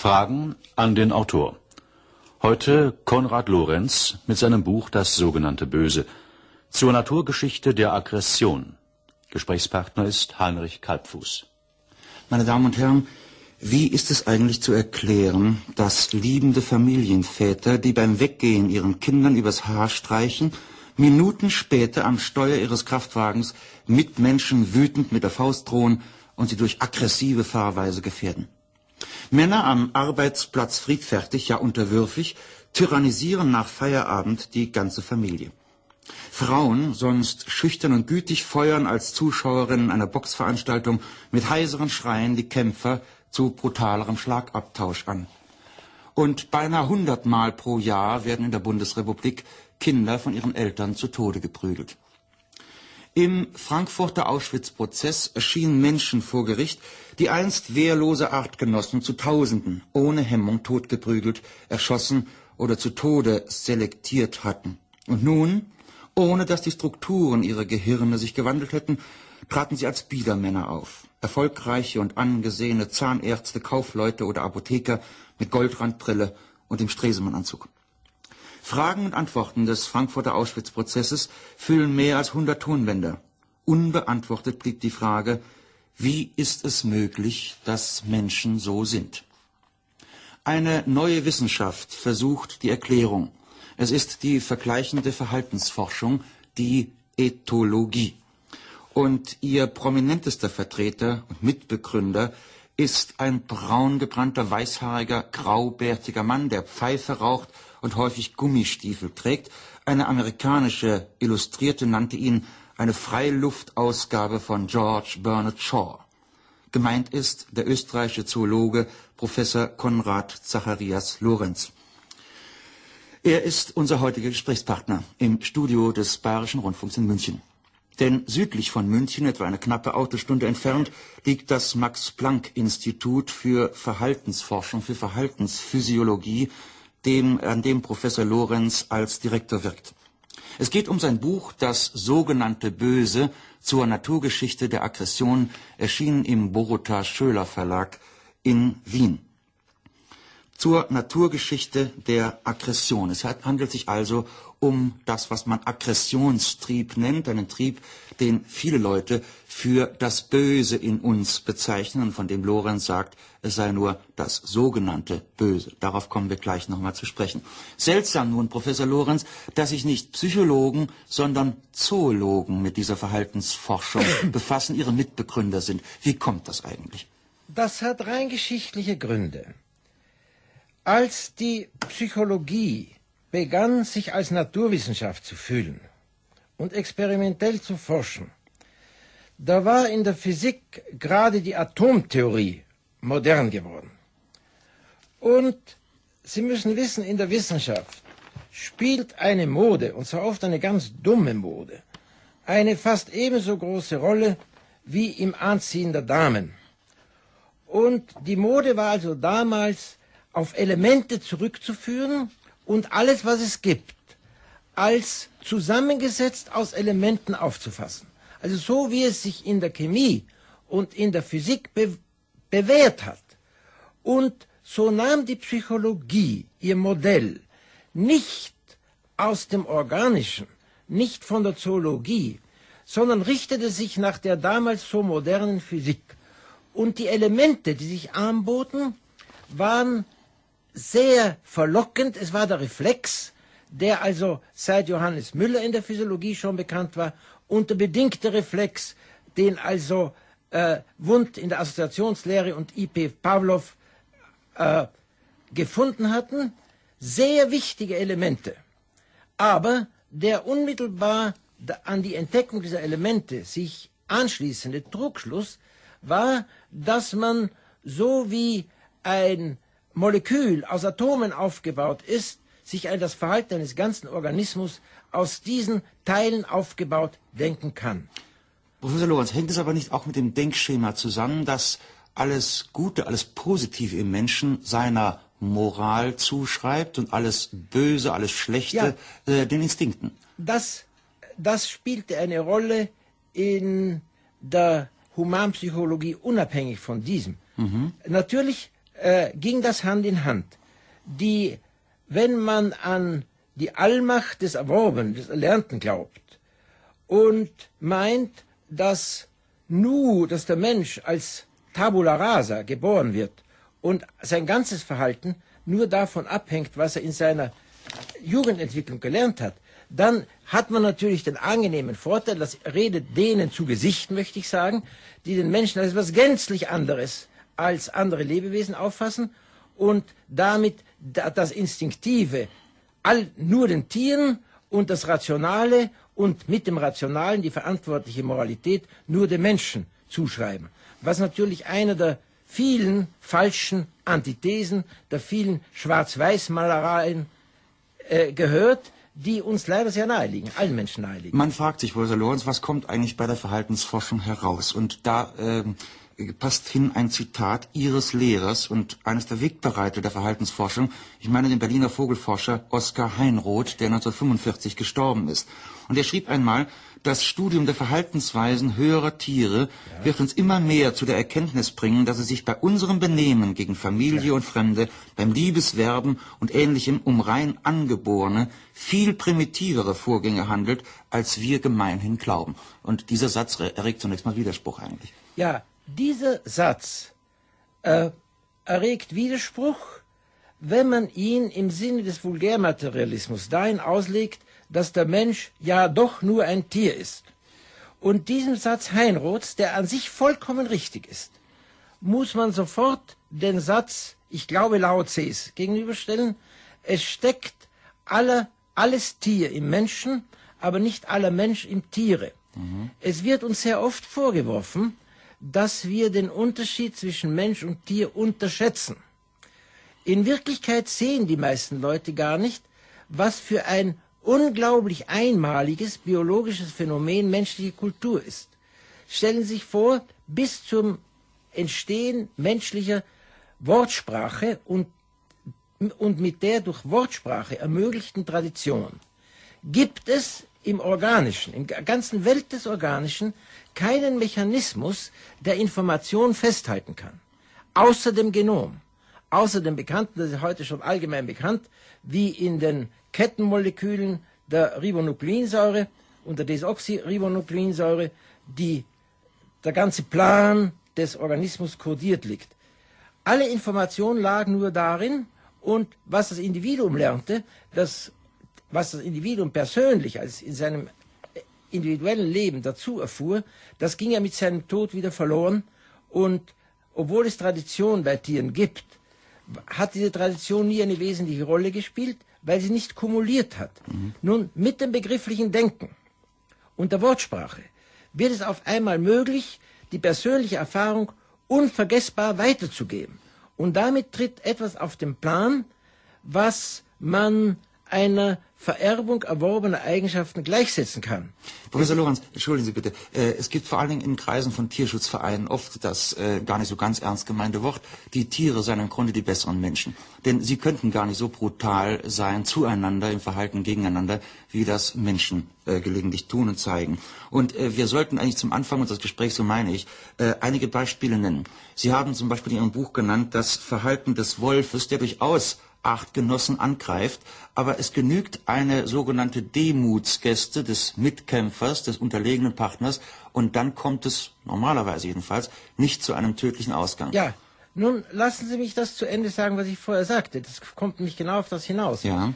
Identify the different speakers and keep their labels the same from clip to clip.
Speaker 1: Fragen an den Autor. Heute Konrad Lorenz mit seinem Buch Das sogenannte Böse zur Naturgeschichte der Aggression. Gesprächspartner ist Heinrich Kalbfuß.
Speaker 2: Meine Damen und Herren, wie ist es eigentlich zu erklären, dass liebende Familienväter, die beim Weggehen ihren Kindern übers Haar streichen, Minuten später am Steuer ihres Kraftwagens Mitmenschen wütend mit der Faust drohen und sie durch aggressive Fahrweise gefährden? Männer am Arbeitsplatz friedfertig, ja unterwürfig, tyrannisieren nach Feierabend die ganze Familie. Frauen, sonst schüchtern und gütig, feuern als Zuschauerinnen einer Boxveranstaltung mit heiseren Schreien die Kämpfer zu brutalerem Schlagabtausch an. Und beinahe 100 Mal pro Jahr werden in der Bundesrepublik Kinder von ihren Eltern zu Tode geprügelt. Im Frankfurter Auschwitz-Prozess erschienen Menschen vor Gericht, die einst wehrlose Artgenossen zu Tausenden ohne Hemmung totgeprügelt, erschossen oder zu Tode selektiert hatten. Und nun, ohne dass die Strukturen ihrer Gehirne sich gewandelt hätten, traten sie als Biedermänner auf. Erfolgreiche und angesehene Zahnärzte, Kaufleute oder Apotheker mit Goldrandbrille und dem Stresemann-Anzug. Fragen und Antworten des Frankfurter Auschwitz-Prozesses füllen mehr als 100 Tonbänder. Unbeantwortet blieb die Frage, wie ist es möglich, dass Menschen so sind? Eine neue Wissenschaft versucht die Erklärung. Es ist die vergleichende Verhaltensforschung, die Ethologie. Und ihr prominentester Vertreter und Mitbegründer ist ein braungebrannter, weißhaariger, graubärtiger Mann, der Pfeife raucht und häufig Gummistiefel trägt. Eine amerikanische Illustrierte nannte ihn eine Freiluftausgabe von George Bernard Shaw. Gemeint ist der österreichische Zoologe Professor Konrad Zacharias Lorenz. Er ist unser heutiger Gesprächspartner im Studio des Bayerischen Rundfunks in München. Denn südlich von München, etwa eine knappe Autostunde entfernt, liegt das Max-Planck-Institut für Verhaltensforschung, für Verhaltensphysiologie, an dem Professor Lorenz als Direktor wirkt. Es geht um sein Buch Das sogenannte Böse zur Naturgeschichte der Aggression, erschienen im Borota Schöler Verlag in Wien. Zur Naturgeschichte der Aggression. Es handelt sich also um das, was man Aggressionstrieb nennt, einen Trieb, den viele Leute für das Böse in uns bezeichnen und von dem Lorenz sagt, es sei nur das sogenannte Böse. Darauf kommen wir gleich nochmal zu sprechen. Seltsam nun, Professor Lorenz, dass sich nicht Psychologen, sondern Zoologen mit dieser Verhaltensforschung befassen, ihre Mitbegründer sind. Wie kommt das eigentlich?
Speaker 3: Das hat rein geschichtliche Gründe. Als die Psychologie begann, sich als Naturwissenschaft zu fühlen und experimentell zu forschen, da war in der Physik gerade die Atomtheorie modern geworden. Und Sie müssen wissen, in der Wissenschaft spielt eine Mode, und zwar oft eine ganz dumme Mode, eine fast ebenso große Rolle wie im Anziehen der Damen. Und die Mode war also damals auf Elemente zurückzuführen und alles, was es gibt, als zusammengesetzt aus Elementen aufzufassen. Also so wie es sich in der Chemie und in der Physik bewährt hat. Und so nahm die Psychologie ihr Modell nicht aus dem Organischen, nicht von der Zoologie, sondern richtete sich nach der damals so modernen Physik. Und die Elemente, die sich anboten, waren sehr verlockend. Es war der Reflex, der also seit Johannes Müller in der Physiologie schon bekannt war, und der bedingte Reflex, den also Wundt in der Assoziationslehre und I.P. Pavlov gefunden hatten. Sehr wichtige Elemente. Aber der unmittelbar an die Entdeckung dieser Elemente sich anschließende Trugschluss war, dass man so wie ein Molekül aus Atomen aufgebaut ist, sich an das Verhalten eines ganzen Organismus aus diesen Teilen aufgebaut denken kann.
Speaker 2: Professor Lorenz, hängt es aber nicht auch mit dem Denkschema zusammen, dass alles Gute, alles Positive im Menschen seiner Moral zuschreibt und alles Böse, alles Schlechte den Instinkten?
Speaker 3: Das spielte eine Rolle in der Humanpsychologie unabhängig von diesem. Natürlich ging das Hand in Hand. Wenn man an die Allmacht des Erworbenen, des Erlernten glaubt und meint, dass der Mensch als Tabula rasa geboren wird und sein ganzes Verhalten nur davon abhängt, was er in seiner Jugendentwicklung gelernt hat, dann hat man natürlich den angenehmen Vorteil, das redet denen zu Gesicht, möchte ich sagen, die den Menschen als etwas gänzlich anderes als andere Lebewesen auffassen und damit das Instinktive nur den Tieren und das Rationale und mit dem Rationalen die verantwortliche Moralität nur dem Menschen zuschreiben. Was natürlich einer der vielen falschen Antithesen, der vielen Schwarz-Weiß-Malereien gehört, die uns leider sehr nahe liegen, allen Menschen nahe liegen.
Speaker 2: Man fragt sich, Professor Lorenz, was kommt eigentlich bei der Verhaltensforschung heraus? Und da passt hin ein Zitat Ihres Lehrers und eines der Wegbereiter der Verhaltensforschung, ich meine den Berliner Vogelforscher Oskar Heinroth, der 1945 gestorben ist. Und er schrieb einmal, das Studium der Verhaltensweisen höherer Tiere wird uns immer mehr zu der Erkenntnis bringen, dass es sich bei unserem Benehmen gegen Familie und Fremde, beim Liebeswerben und Ähnlichem um rein angeborene, viel primitivere Vorgänge handelt, als wir gemeinhin glauben. Und dieser Satz erregt zunächst mal Widerspruch eigentlich.
Speaker 3: Ja, dieser Satz erregt Widerspruch, wenn man ihn im Sinne des Vulgärmaterialismus dahin auslegt, dass der Mensch ja doch nur ein Tier ist. Und diesem Satz Heinroths, der an sich vollkommen richtig ist, muss man sofort den Satz, ich glaube Lao Tses, gegenüberstellen. Es steckt alles Tier im Menschen, aber nicht aller Mensch im Tiere. Es wird uns sehr oft vorgeworfen, dass wir den Unterschied zwischen Mensch und Tier unterschätzen. In Wirklichkeit sehen die meisten Leute gar nicht, was für ein unglaublich einmaliges biologisches Phänomen menschliche Kultur ist. Stellen Sie sich vor, bis zum Entstehen menschlicher Wortsprache und mit der durch Wortsprache ermöglichten Tradition gibt es im Organischen, in der ganzen Welt des Organischen, keinen Mechanismus, der Information festhalten kann, außer dem Genom, außer dem Bekannten, das ist heute schon allgemein bekannt, wie in den Kettenmolekülen der Ribonukleinsäure und der Desoxyribonukleinsäure der ganze Plan des Organismus kodiert liegt. Alle Information lag nur darin, und was das Individuum lernte, was das Individuum persönlich als in seinem individuellen Leben dazu erfuhr, das ging ja mit seinem Tod wieder verloren. Und obwohl es Tradition bei Tieren gibt, hat diese Tradition nie eine wesentliche Rolle gespielt, weil sie nicht kumuliert hat. Nun, mit dem begrifflichen Denken und der Wortsprache wird es auf einmal möglich, die persönliche Erfahrung unvergessbar weiterzugeben. Und damit tritt etwas auf den Plan, was man einer Vererbung erworbener Eigenschaften gleichsetzen kann.
Speaker 2: Professor Lorenz, entschuldigen Sie bitte, es gibt vor allen Dingen in Kreisen von Tierschutzvereinen oft das gar nicht so ganz ernst gemeinte Wort, die Tiere seien im Grunde die besseren Menschen. Denn sie könnten gar nicht so brutal sein zueinander im Verhalten gegeneinander, wie das Menschen gelegentlich tun und zeigen. Und wir sollten eigentlich zum Anfang unseres Gesprächs, so meine ich, einige Beispiele nennen. Sie haben zum Beispiel in Ihrem Buch genannt, das Verhalten des Wolfes, der durchaus Artgenossen angreift, aber es genügt eine sogenannte Demutsgeste des Mitkämpfers, des unterlegenen Partners, und dann kommt es, normalerweise jedenfalls, nicht zu einem tödlichen Ausgang.
Speaker 3: Ja, nun lassen Sie mich das zu Ende sagen, was ich vorher sagte. Das kommt nämlich genau auf das hinaus.
Speaker 2: Ja.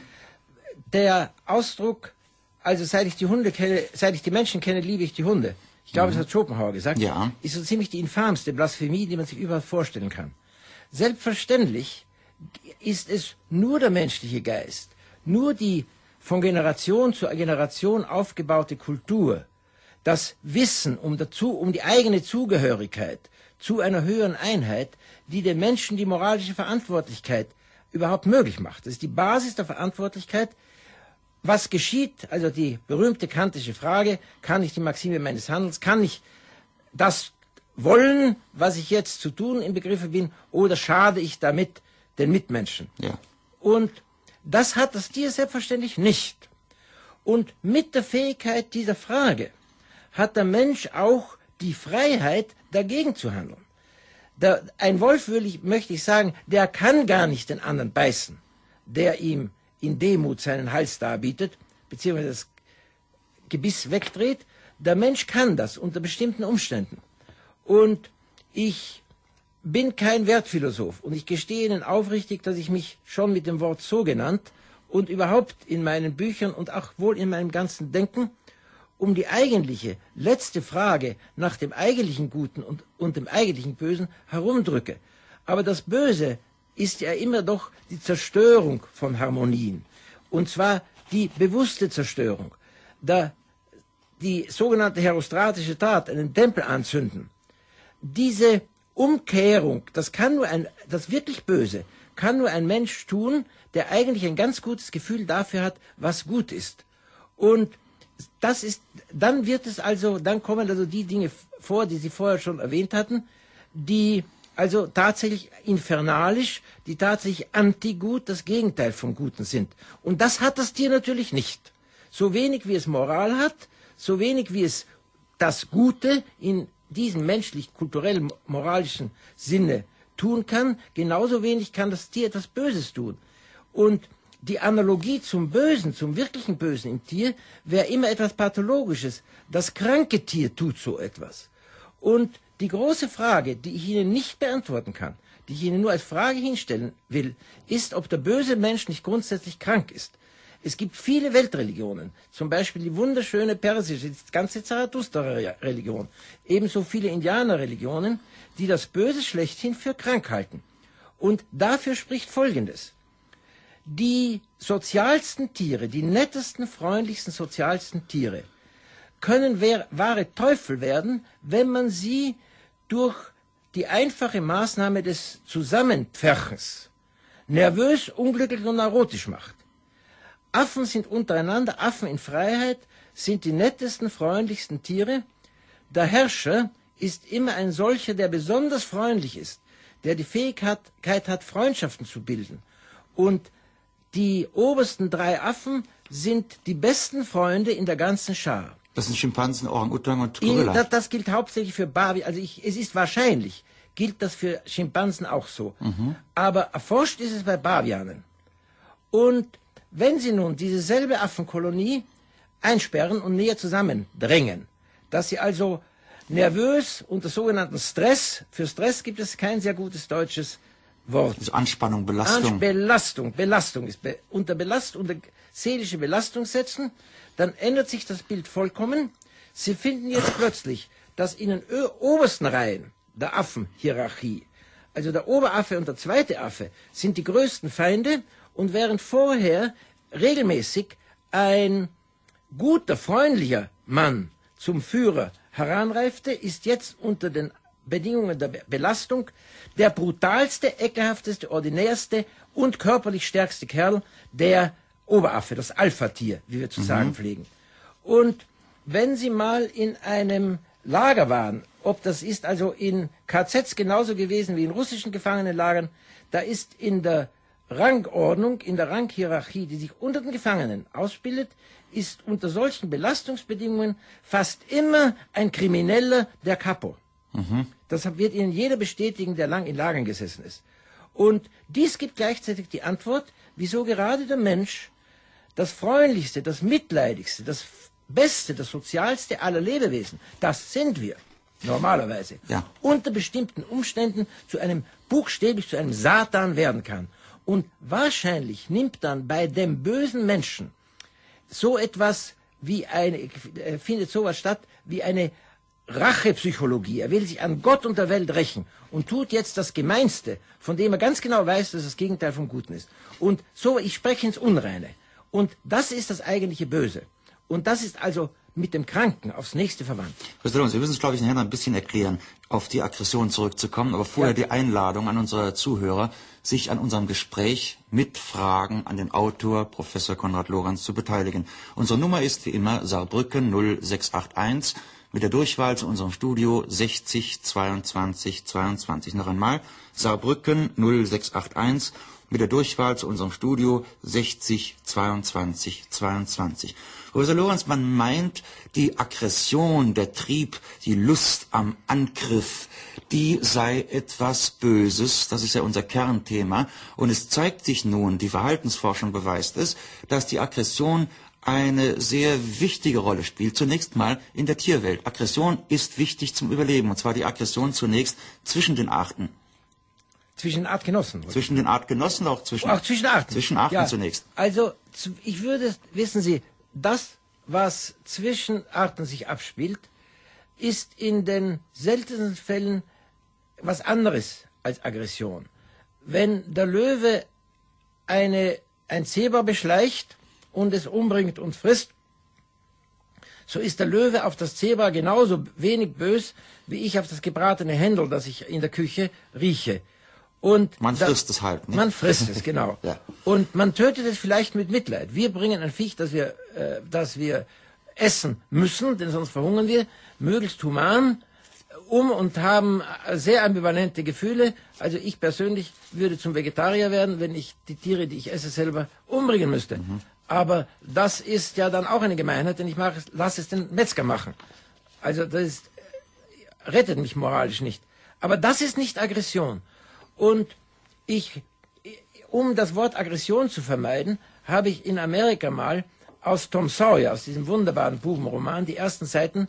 Speaker 3: Der Ausdruck, also seit ich die Menschen kenne, liebe ich die Hunde. Ich glaube, das hat Schopenhauer gesagt.
Speaker 2: Ja.
Speaker 3: Ist so ziemlich die infamste Blasphemie, die man sich überhaupt vorstellen kann. Selbstverständlich ist es nur der menschliche Geist, nur die von Generation zu Generation aufgebaute Kultur, das Wissen um die eigene Zugehörigkeit zu einer höheren Einheit, die den Menschen die moralische Verantwortlichkeit überhaupt möglich macht. Das ist die Basis der Verantwortlichkeit. Was geschieht, also die berühmte kantische Frage, kann ich die Maxime meines Handelns, kann ich das wollen, was ich jetzt zu tun im Begriffe bin, oder schade ich damit den Mitmenschen?
Speaker 2: Ja.
Speaker 3: Und das hat das Tier selbstverständlich nicht. Und mit der Fähigkeit dieser Frage hat der Mensch auch die Freiheit, dagegen zu handeln. Ein Wolf, möchte ich sagen, der kann gar nicht den anderen beißen, der ihm in Demut seinen Hals darbietet, beziehungsweise das Gebiss wegdreht. Der Mensch kann das unter bestimmten Umständen. Und ich bin kein Wertphilosoph und ich gestehe Ihnen aufrichtig, dass ich mich schon mit dem Wort sogenannt und überhaupt in meinen Büchern und auch wohl in meinem ganzen Denken um die eigentliche, letzte Frage nach dem eigentlichen Guten und dem eigentlichen Bösen herumdrücke. Aber das Böse ist ja immer doch die Zerstörung von Harmonien. Und zwar die bewusste Zerstörung. Die sogenannte herostratische Tat, einen Tempel anzünden, diese Umkehrung, das wirklich Böse, kann nur ein Mensch tun, der eigentlich ein ganz gutes Gefühl dafür hat, was gut ist. Und dann kommen also die Dinge vor, die Sie vorher schon erwähnt hatten, die also tatsächlich infernalisch, die tatsächlich antigut, das Gegenteil vom Guten sind. Und das hat das Tier natürlich nicht. So wenig wie es Moral hat, so wenig wie es das Gute in diesem menschlich-kulturell-moralischen Sinne tun kann, genauso wenig kann das Tier etwas Böses tun. Und die Analogie zum Bösen, zum wirklichen Bösen im Tier, wäre immer etwas Pathologisches. Das kranke Tier tut so etwas. Und die große Frage, die ich Ihnen nicht beantworten kann, die ich Ihnen nur als Frage hinstellen will, ist, ob der böse Mensch nicht grundsätzlich krank ist. Es gibt viele Weltreligionen, zum Beispiel die wunderschöne persische, die ganze Zarathustra-Religion, ebenso viele Indianerreligionen, die das Böse schlechthin für krank halten. Und dafür spricht Folgendes. Die sozialsten Tiere, die nettesten, freundlichsten, sozialsten Tiere, können wahre Teufel werden, wenn man sie durch die einfache Maßnahme des Zusammenpferchens nervös, unglücklich und neurotisch macht. Affen sind untereinander, Affen in Freiheit sind die nettesten, freundlichsten Tiere. Der Herrscher ist immer ein solcher, der besonders freundlich ist, der die Fähigkeit hat, Freundschaften zu bilden. Und die obersten 3 Affen sind die besten Freunde in der ganzen Schar.
Speaker 2: Das sind Schimpansen, Orang-Utan und Gorilla.
Speaker 3: Das gilt hauptsächlich für Babi, es ist wahrscheinlich, gilt das für Schimpansen auch so. Aber erforscht ist es bei Bavianen. Und wenn Sie nun diese selbe Affenkolonie einsperren und näher zusammendrängen, dass sie also nervös unter sogenannten Stress, für Stress gibt es kein sehr gutes deutsches Wort.
Speaker 2: Also Anspannung, Belastung.
Speaker 3: Belastung ist unter seelische Belastung setzen, dann ändert sich das Bild vollkommen. Sie finden jetzt plötzlich, dass in den obersten Reihen der Affenhierarchie, also der Oberaffe und der zweite Affe, sind die größten Feinde. Und während vorher regelmäßig ein guter, freundlicher Mann zum Führer heranreifte, ist jetzt unter den Bedingungen der Belastung der brutalste, ekelhafteste, ordinärste und körperlich stärkste Kerl, der Oberaffe, das Alpha-Tier, wie wir zu sagen pflegen. Und wenn Sie mal in einem Lager waren, ob das ist also in KZs genauso gewesen wie in russischen Gefangenenlagern, da ist in der Rangordnung, in der Ranghierarchie, die sich unter den Gefangenen ausbildet, ist unter solchen Belastungsbedingungen fast immer ein Krimineller der Capo. Das wird Ihnen jeder bestätigen, der lang in Lagern gesessen ist. Und dies gibt gleichzeitig die Antwort, wieso gerade der Mensch das freundlichste, das mitleidigste, das beste, das sozialste aller Lebewesen, das sind wir normalerweise, unter bestimmten Umständen buchstäblich zu einem Satan werden kann. Und wahrscheinlich nimmt dann bei dem bösen Menschen so etwas wie findet sowas statt wie eine Rachepsychologie. Er will sich an Gott und der Welt rächen und tut jetzt das Gemeinste, von dem er ganz genau weiß, dass es das Gegenteil vom Guten ist. Und so, ich spreche ins Unreine. Und das ist das eigentliche Böse. Und das ist also mit dem Kranken aufs nächste verwandt.
Speaker 2: Professor Lorenz, wir müssen es, glaube ich, nachher noch ein bisschen erklären, auf die Aggression zurückzukommen, aber vorher die Einladung an unsere Zuhörer, sich an unserem Gespräch mit Fragen an den Autor, Professor Konrad Lorenz, zu beteiligen. Unsere Nummer ist wie immer Saarbrücken 0681 mit der Durchwahl zu unserem Studio 60 22 22. Noch einmal Saarbrücken 0681 mit der Durchwahl zu unserem Studio 60 22 22. Professor Lorenz, man meint, die Aggression, der Trieb, die Lust am Angriff, die sei etwas Böses, das ist ja unser Kernthema. Und es zeigt sich nun, die Verhaltensforschung beweist es, dass die Aggression eine sehr wichtige Rolle spielt. Zunächst mal in der Tierwelt. Aggression ist wichtig zum Überleben, und zwar die Aggression zunächst zwischen den Arten.
Speaker 3: Zwischen Artgenossen?
Speaker 2: Zwischen den Artgenossen, auch zwischen
Speaker 3: Arten.
Speaker 2: Zwischen Arten
Speaker 3: ja,
Speaker 2: zunächst.
Speaker 3: Also, ich würde, wissen Sie, das, was zwischen Arten sich abspielt, ist in den seltensten Fällen was anderes als Aggression. Wenn der Löwe ein Zebra beschleicht und es umbringt und frisst, so ist der Löwe auf das Zebra genauso wenig bös, wie ich auf das gebratene Händel, das ich in der Küche rieche. Und
Speaker 2: man frisst es halt, nicht?
Speaker 3: Man frisst es, genau.
Speaker 2: Ja.
Speaker 3: Und man tötet es vielleicht mit Mitleid. Wir bringen ein Viech, das wir essen müssen, denn sonst verhungern wir, möglichst human und haben sehr ambivalente Gefühle. Also ich persönlich würde zum Vegetarier werden, wenn ich die Tiere, die ich esse, selber umbringen müsste. Mhm. Aber das ist ja dann auch eine Gemeinheit, denn ich lasse es den Metzger machen. Also das rettet mich moralisch nicht. Aber das ist nicht Aggression. Und um das Wort Aggression zu vermeiden, habe ich in Amerika mal aus Tom Sawyer, aus diesem wunderbaren Bubenroman, die ersten Seiten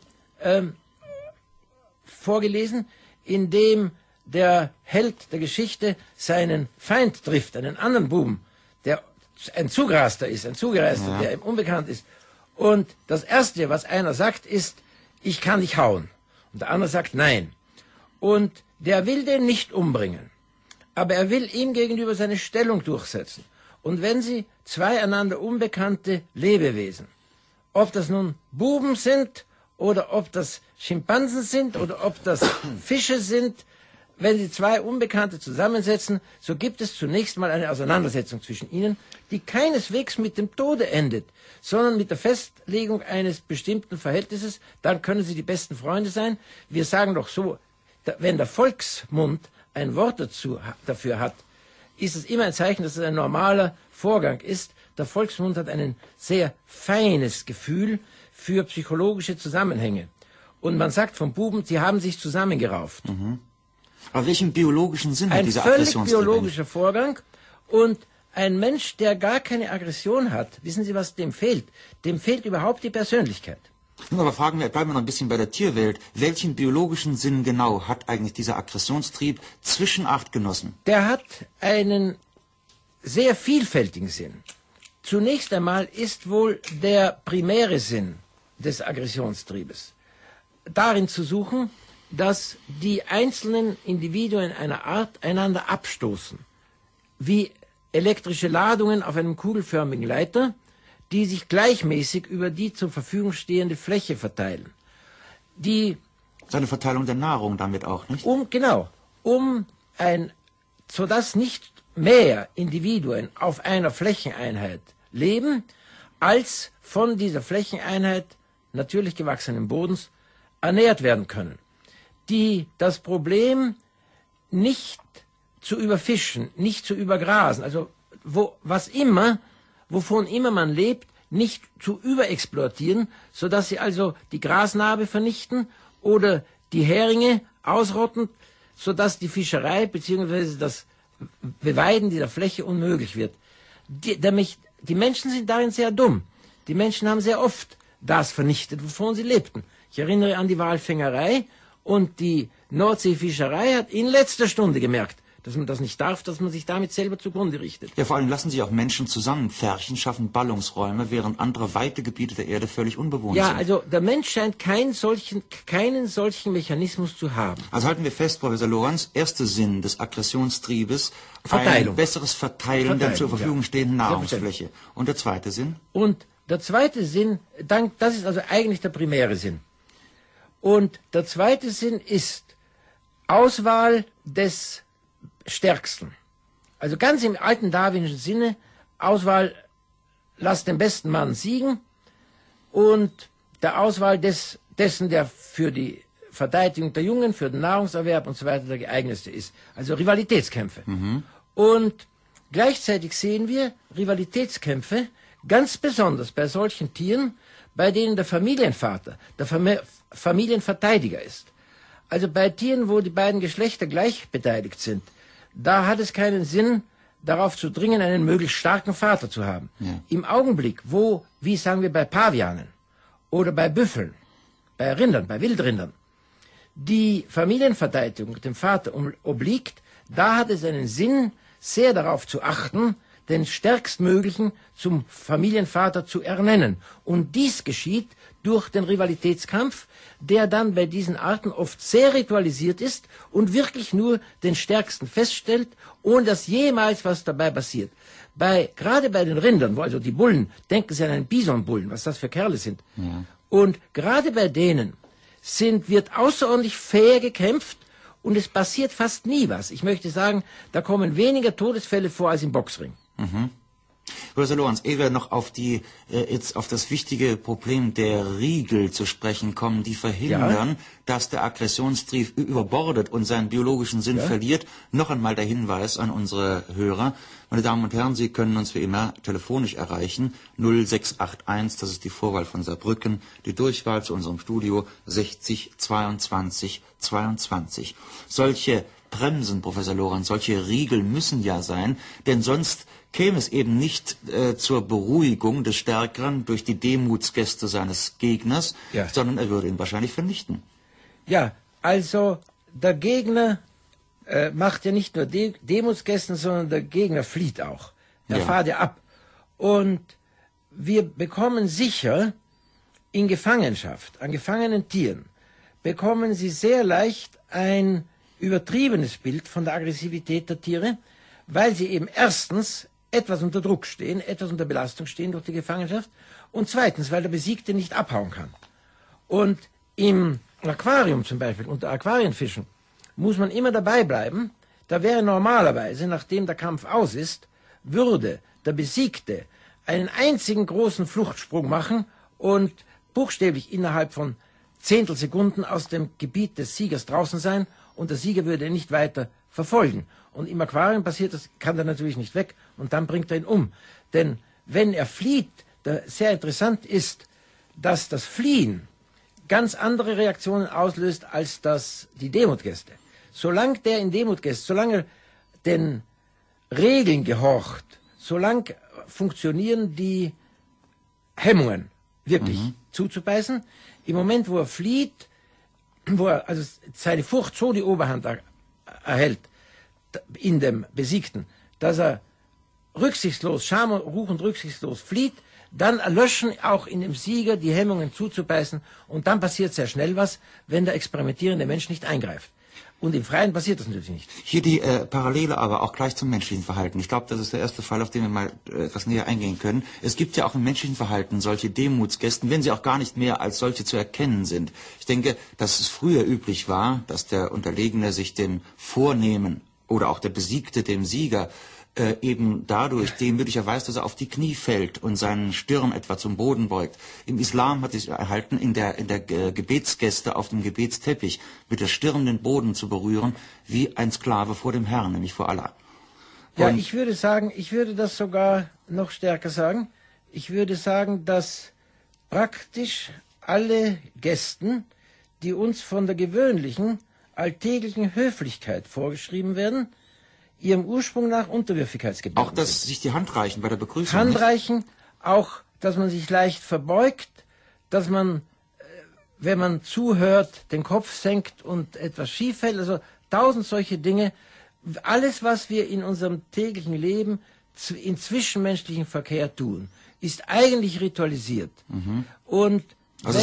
Speaker 3: vorgelesen, in dem der Held der Geschichte seinen Feind trifft, einen anderen Buben, der ein Zugereister ist, der ihm unbekannt ist. Und das Erste, was einer sagt, ist, ich kann dich hauen. Und der andere sagt, nein. Und der will den nicht umbringen. Aber er will ihm gegenüber seine Stellung durchsetzen. Und wenn sie zwei einander unbekannte Lebewesen, ob das nun Buben sind oder ob das Schimpansen sind oder ob das Fische sind, wenn sie zwei Unbekannte zusammensetzen, so gibt es zunächst mal eine Auseinandersetzung zwischen ihnen, die keineswegs mit dem Tode endet, sondern mit der Festlegung eines bestimmten Verhältnisses. Dann können sie die besten Freunde sein. Wir sagen doch so, wenn der Volksmund ein Wort dafür hat, ist es immer ein Zeichen, dass es ein normaler Vorgang ist. Der Volksmund hat ein sehr feines Gefühl für psychologische Zusammenhänge. Und man sagt von Buben, sie haben sich zusammengerauft.
Speaker 2: Mhm. Aber welchen biologischen Sinn hat dieser
Speaker 3: Aggressionstrieb? Ein völlig biologischer Vorgang. Und ein Mensch, der gar keine Aggression hat, wissen Sie, was dem fehlt? Dem fehlt überhaupt die Persönlichkeit.
Speaker 2: Nun, aber bleiben wir noch ein bisschen bei der Tierwelt. Welchen biologischen Sinn genau hat eigentlich dieser Aggressionstrieb zwischen Artgenossen?
Speaker 3: Der hat einen sehr vielfältigen Sinn. Zunächst einmal ist wohl der primäre Sinn des Aggressionstriebes darin zu suchen, dass die einzelnen Individuen einer Art einander abstoßen, wie elektrische Ladungen auf einem kugelförmigen Leiter, die sich gleichmäßig über die zur Verfügung stehende Fläche verteilen.
Speaker 2: Seine Verteilung der Nahrung damit auch, nicht?
Speaker 3: Sodass nicht mehr Individuen auf einer Flächeneinheit leben, als von dieser Flächeneinheit natürlich gewachsenen Bodens ernährt werden können. Die das Problem nicht zu überfischen, nicht zu übergrasen, also wovon immer man lebt, nicht zu überexploitieren, sodass sie also die Grasnarbe vernichten oder die Heringe ausrotten, sodass die Fischerei bzw. das Beweiden dieser Fläche unmöglich wird. Die Menschen sind darin sehr dumm. Die Menschen haben sehr oft das vernichtet, wovon sie lebten. Ich erinnere an die Walfängerei, und die Nordseefischerei hat in letzter Stunde gemerkt, dass man das nicht darf, dass man sich damit selber zugrunde richtet.
Speaker 2: Ja, vor allem lassen sich auch Menschen zusammenpferchen, schaffen Ballungsräume, während andere weite Gebiete der Erde völlig unbewohnt sind.
Speaker 3: Ja, also der Mensch scheint keinen solchen Mechanismus zu haben.
Speaker 2: Also halten wir fest, Professor Lorenz, erster Sinn des Aggressionstriebes,
Speaker 3: Verteilung.
Speaker 2: Ein besseres Verteilen der zur Verfügung stehenden Nahrungsfläche. Und der zweite Sinn?
Speaker 3: Und der zweite Sinn, das ist also eigentlich der primäre Sinn. Und der zweite Sinn ist Auswahl des Stärksten. Also ganz im alten darwinischen Sinne, Auswahl, lass den besten Mann siegen, und der Auswahl dessen, der für die Verteidigung der Jungen, für den Nahrungserwerb und so weiter der geeignetste ist. Also Rivalitätskämpfe. Mhm. Und Gleichzeitig sehen wir Rivalitätskämpfe, ganz besonders bei solchen Tieren, bei denen der Familienvater, der Familienverteidiger ist. Also bei Tieren, wo die beiden Geschlechter gleich beteiligt sind, da hat es keinen Sinn, darauf zu dringen, einen möglichst starken Vater zu haben. Ja. Im Augenblick, wo, wie sagen wir bei Pavianen oder bei Büffeln, bei Rindern, bei Wildrindern, die Familienverteidigung dem Vater obliegt, da hat es einen Sinn, sehr darauf zu achten, den stärkstmöglichen zum Familienvater zu ernennen. Und dies geschieht durch den Rivalitätskampf, der dann bei diesen Arten oft sehr ritualisiert ist und wirklich nur den Stärksten feststellt, ohne dass jemals was dabei passiert. Gerade bei den Rindern, wo also die Bullen, denken Sie an einen Bisonbullen, was das für Kerle sind. Ja. Und gerade bei denen wird außerordentlich fair gekämpft und es passiert fast nie was. Ich möchte sagen, da kommen weniger Todesfälle vor als im Boxring.
Speaker 2: Mhm. Professor Lorenz, ehe wir noch auf jetzt auf das wichtige Problem der Riegel zu sprechen kommen, die verhindern, dass der Aggressionstrieb überbordet und seinen biologischen Sinn verliert, noch einmal der Hinweis an unsere Hörer. Meine Damen und Herren, Sie können uns wie immer telefonisch erreichen, 0681, das ist die Vorwahl von Saarbrücken, die Durchwahl zu unserem Studio 60 22 22. Solche Bremsen, Professor Lorenz, solche Riegel müssen ja sein, denn sonst käme es eben nicht zur Beruhigung des Stärkeren durch die Demutsgeste seines Gegners, sondern er würde ihn wahrscheinlich vernichten.
Speaker 3: Ja, also der Gegner macht ja nicht nur Demutsgesten, sondern der Gegner flieht auch. Er fährt ja ab. Und wir bekommen sicher in Gefangenschaft, an gefangenen Tieren, bekommen sie sehr leicht ein übertriebenes Bild von der Aggressivität der Tiere, weil sie eben erstens etwas unter Druck stehen, etwas unter Belastung stehen durch die Gefangenschaft und zweitens, weil der Besiegte nicht abhauen kann. Und im Aquarium zum Beispiel, unter Aquarienfischen, muss man immer dabei bleiben. Da wäre normalerweise, nachdem der Kampf aus ist, würde der Besiegte einen einzigen großen Fluchtsprung machen und buchstäblich innerhalb von Zehntelsekunden aus dem Gebiet des Siegers draußen sein und der Sieger würde ihn nicht weiter verfolgen. Und im Aquarium passiert das, kann er natürlich nicht weg und dann bringt er ihn um. Denn wenn er flieht, sehr interessant ist, dass das Fliehen ganz andere Reaktionen auslöst als die Demutgeste. Solange der in Demutgeste, solange den Regeln gehorcht, solange funktionieren die Hemmungen wirklich zuzubeißen. Im Moment, wo er flieht, wo er also seine Furcht so die Oberhand erhält in dem Besiegten, dass er rücksichtslos, schamruchend rücksichtslos flieht, dann erlöschen auch in dem Sieger die Hemmungen zuzubeißen und dann passiert sehr schnell was, wenn der experimentierende Mensch nicht eingreift. Und im Freien passiert das natürlich nicht.
Speaker 2: Hier die Parallele aber auch gleich zum menschlichen Verhalten. Ich glaube, das ist der erste Fall, auf den wir mal etwas näher eingehen können. Es gibt ja auch im menschlichen Verhalten solche Demutsgesten, wenn sie auch gar nicht mehr als solche zu erkennen sind. Ich denke, dass es früher üblich war, dass der Unterlegene sich dem Vornehmen oder auch der Besiegte dem Sieger eben dadurch demütig erweist, dass er auf die Knie fällt und seinen Stirn etwa zum Boden beugt. Im Islam hat es erhalten, in der Gebetsgeste auf dem Gebetsteppich mit der Stirn den Boden zu berühren, wie ein Sklave vor dem Herrn, nämlich vor Allah.
Speaker 3: Ja, ich würde das sogar noch stärker sagen. Ich würde sagen, dass praktisch alle Gesten, die uns von der gewöhnlichen, alltäglichen Höflichkeit vorgeschrieben werden, ihrem Ursprung nach Unterwürfigkeitsgebieten
Speaker 2: auch das sich die Hand reichen bei der Begrüßung.
Speaker 3: Handreichen, nicht? Auch, dass man sich leicht verbeugt, dass man, wenn man zuhört, den Kopf senkt und etwas schief fällt. Also 1000 solche Dinge. Alles, was wir in unserem täglichen Leben in zwischenmenschlichem Verkehr tun, ist eigentlich ritualisiert. Und
Speaker 2: also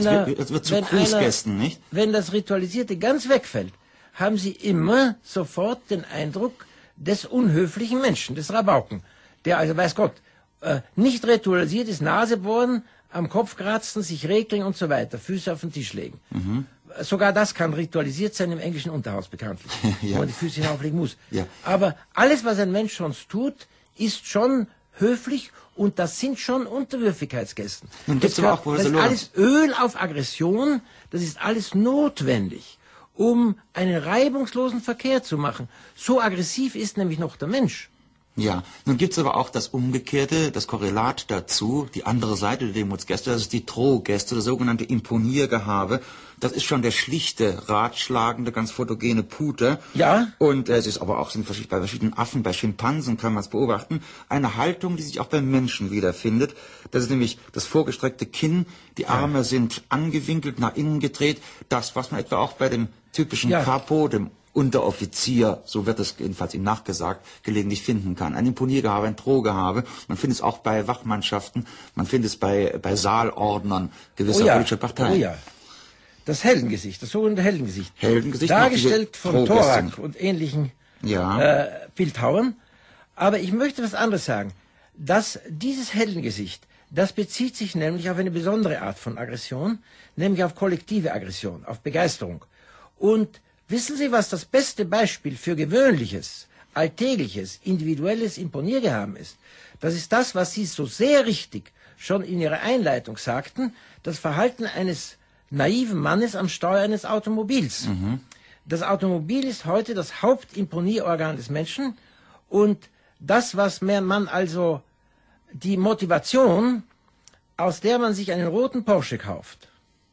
Speaker 3: wenn das Ritualisierte ganz wegfällt, haben Sie immer sofort den Eindruck des unhöflichen Menschen, des Rabauken, der also, weiß Gott, nicht ritualisiert ist, Nase bohren, am Kopf kratzen, sich regeln und so weiter, Füße auf den Tisch legen. Sogar das kann ritualisiert sein im englischen Unterhaus bekanntlich, wo man die Füße hinauflegen muss. Aber alles, was ein Mensch sonst tut, ist schon höflich und das sind schon Unterwürfigkeitsgesten. Das ist alles Öl auf Aggression, das ist alles notwendig, um einen reibungslosen Verkehr zu machen. So aggressiv ist nämlich noch der Mensch.
Speaker 2: Ja, nun gibt es aber auch das Umgekehrte, das Korrelat dazu, die andere Seite der Demutsgeste, das ist die Drohgeste, das sogenannte Imponiergehabe. Das ist schon der schlichte, ratschlagende, ganz photogene Puter.
Speaker 3: Ja.
Speaker 2: Und es ist aber auch bei verschiedenen Affen, bei Schimpansen kann man es beobachten, eine Haltung, die sich auch beim Menschen wiederfindet. Das ist nämlich das vorgestreckte Kinn, die Arme sind angewinkelt, nach innen gedreht. Das, was man etwa auch bei dem typischen Capo, dem Unteroffizier, so wird es jedenfalls ihm nachgesagt, gelegentlich finden kann. Ein Imponiergehabe, ein Drohgehabe. Man findet es auch bei Wachmannschaften, man findet es bei Saalordnern gewisser politischer Parteien.
Speaker 3: Oh ja. Das Heldengesicht, das sogenannte Heldengesicht.
Speaker 2: Heldengesicht.
Speaker 3: Dargestellt von Thorak und ähnlichen Bildhauern. Aber ich möchte was anderes sagen. Dass dieses Heldengesicht, das bezieht sich nämlich auf eine besondere Art von Aggression, nämlich auf kollektive Aggression, auf Begeisterung. Und wissen Sie, was das beste Beispiel für gewöhnliches, alltägliches, individuelles Imponiergehaben ist? Das ist das, was Sie so sehr richtig schon in Ihrer Einleitung sagten, das Verhalten eines naiven Mannes am Steuer eines Automobils. Das Automobil ist heute das Hauptimponierorgan des Menschen und das, was man also, die Motivation, aus der man sich einen roten Porsche kauft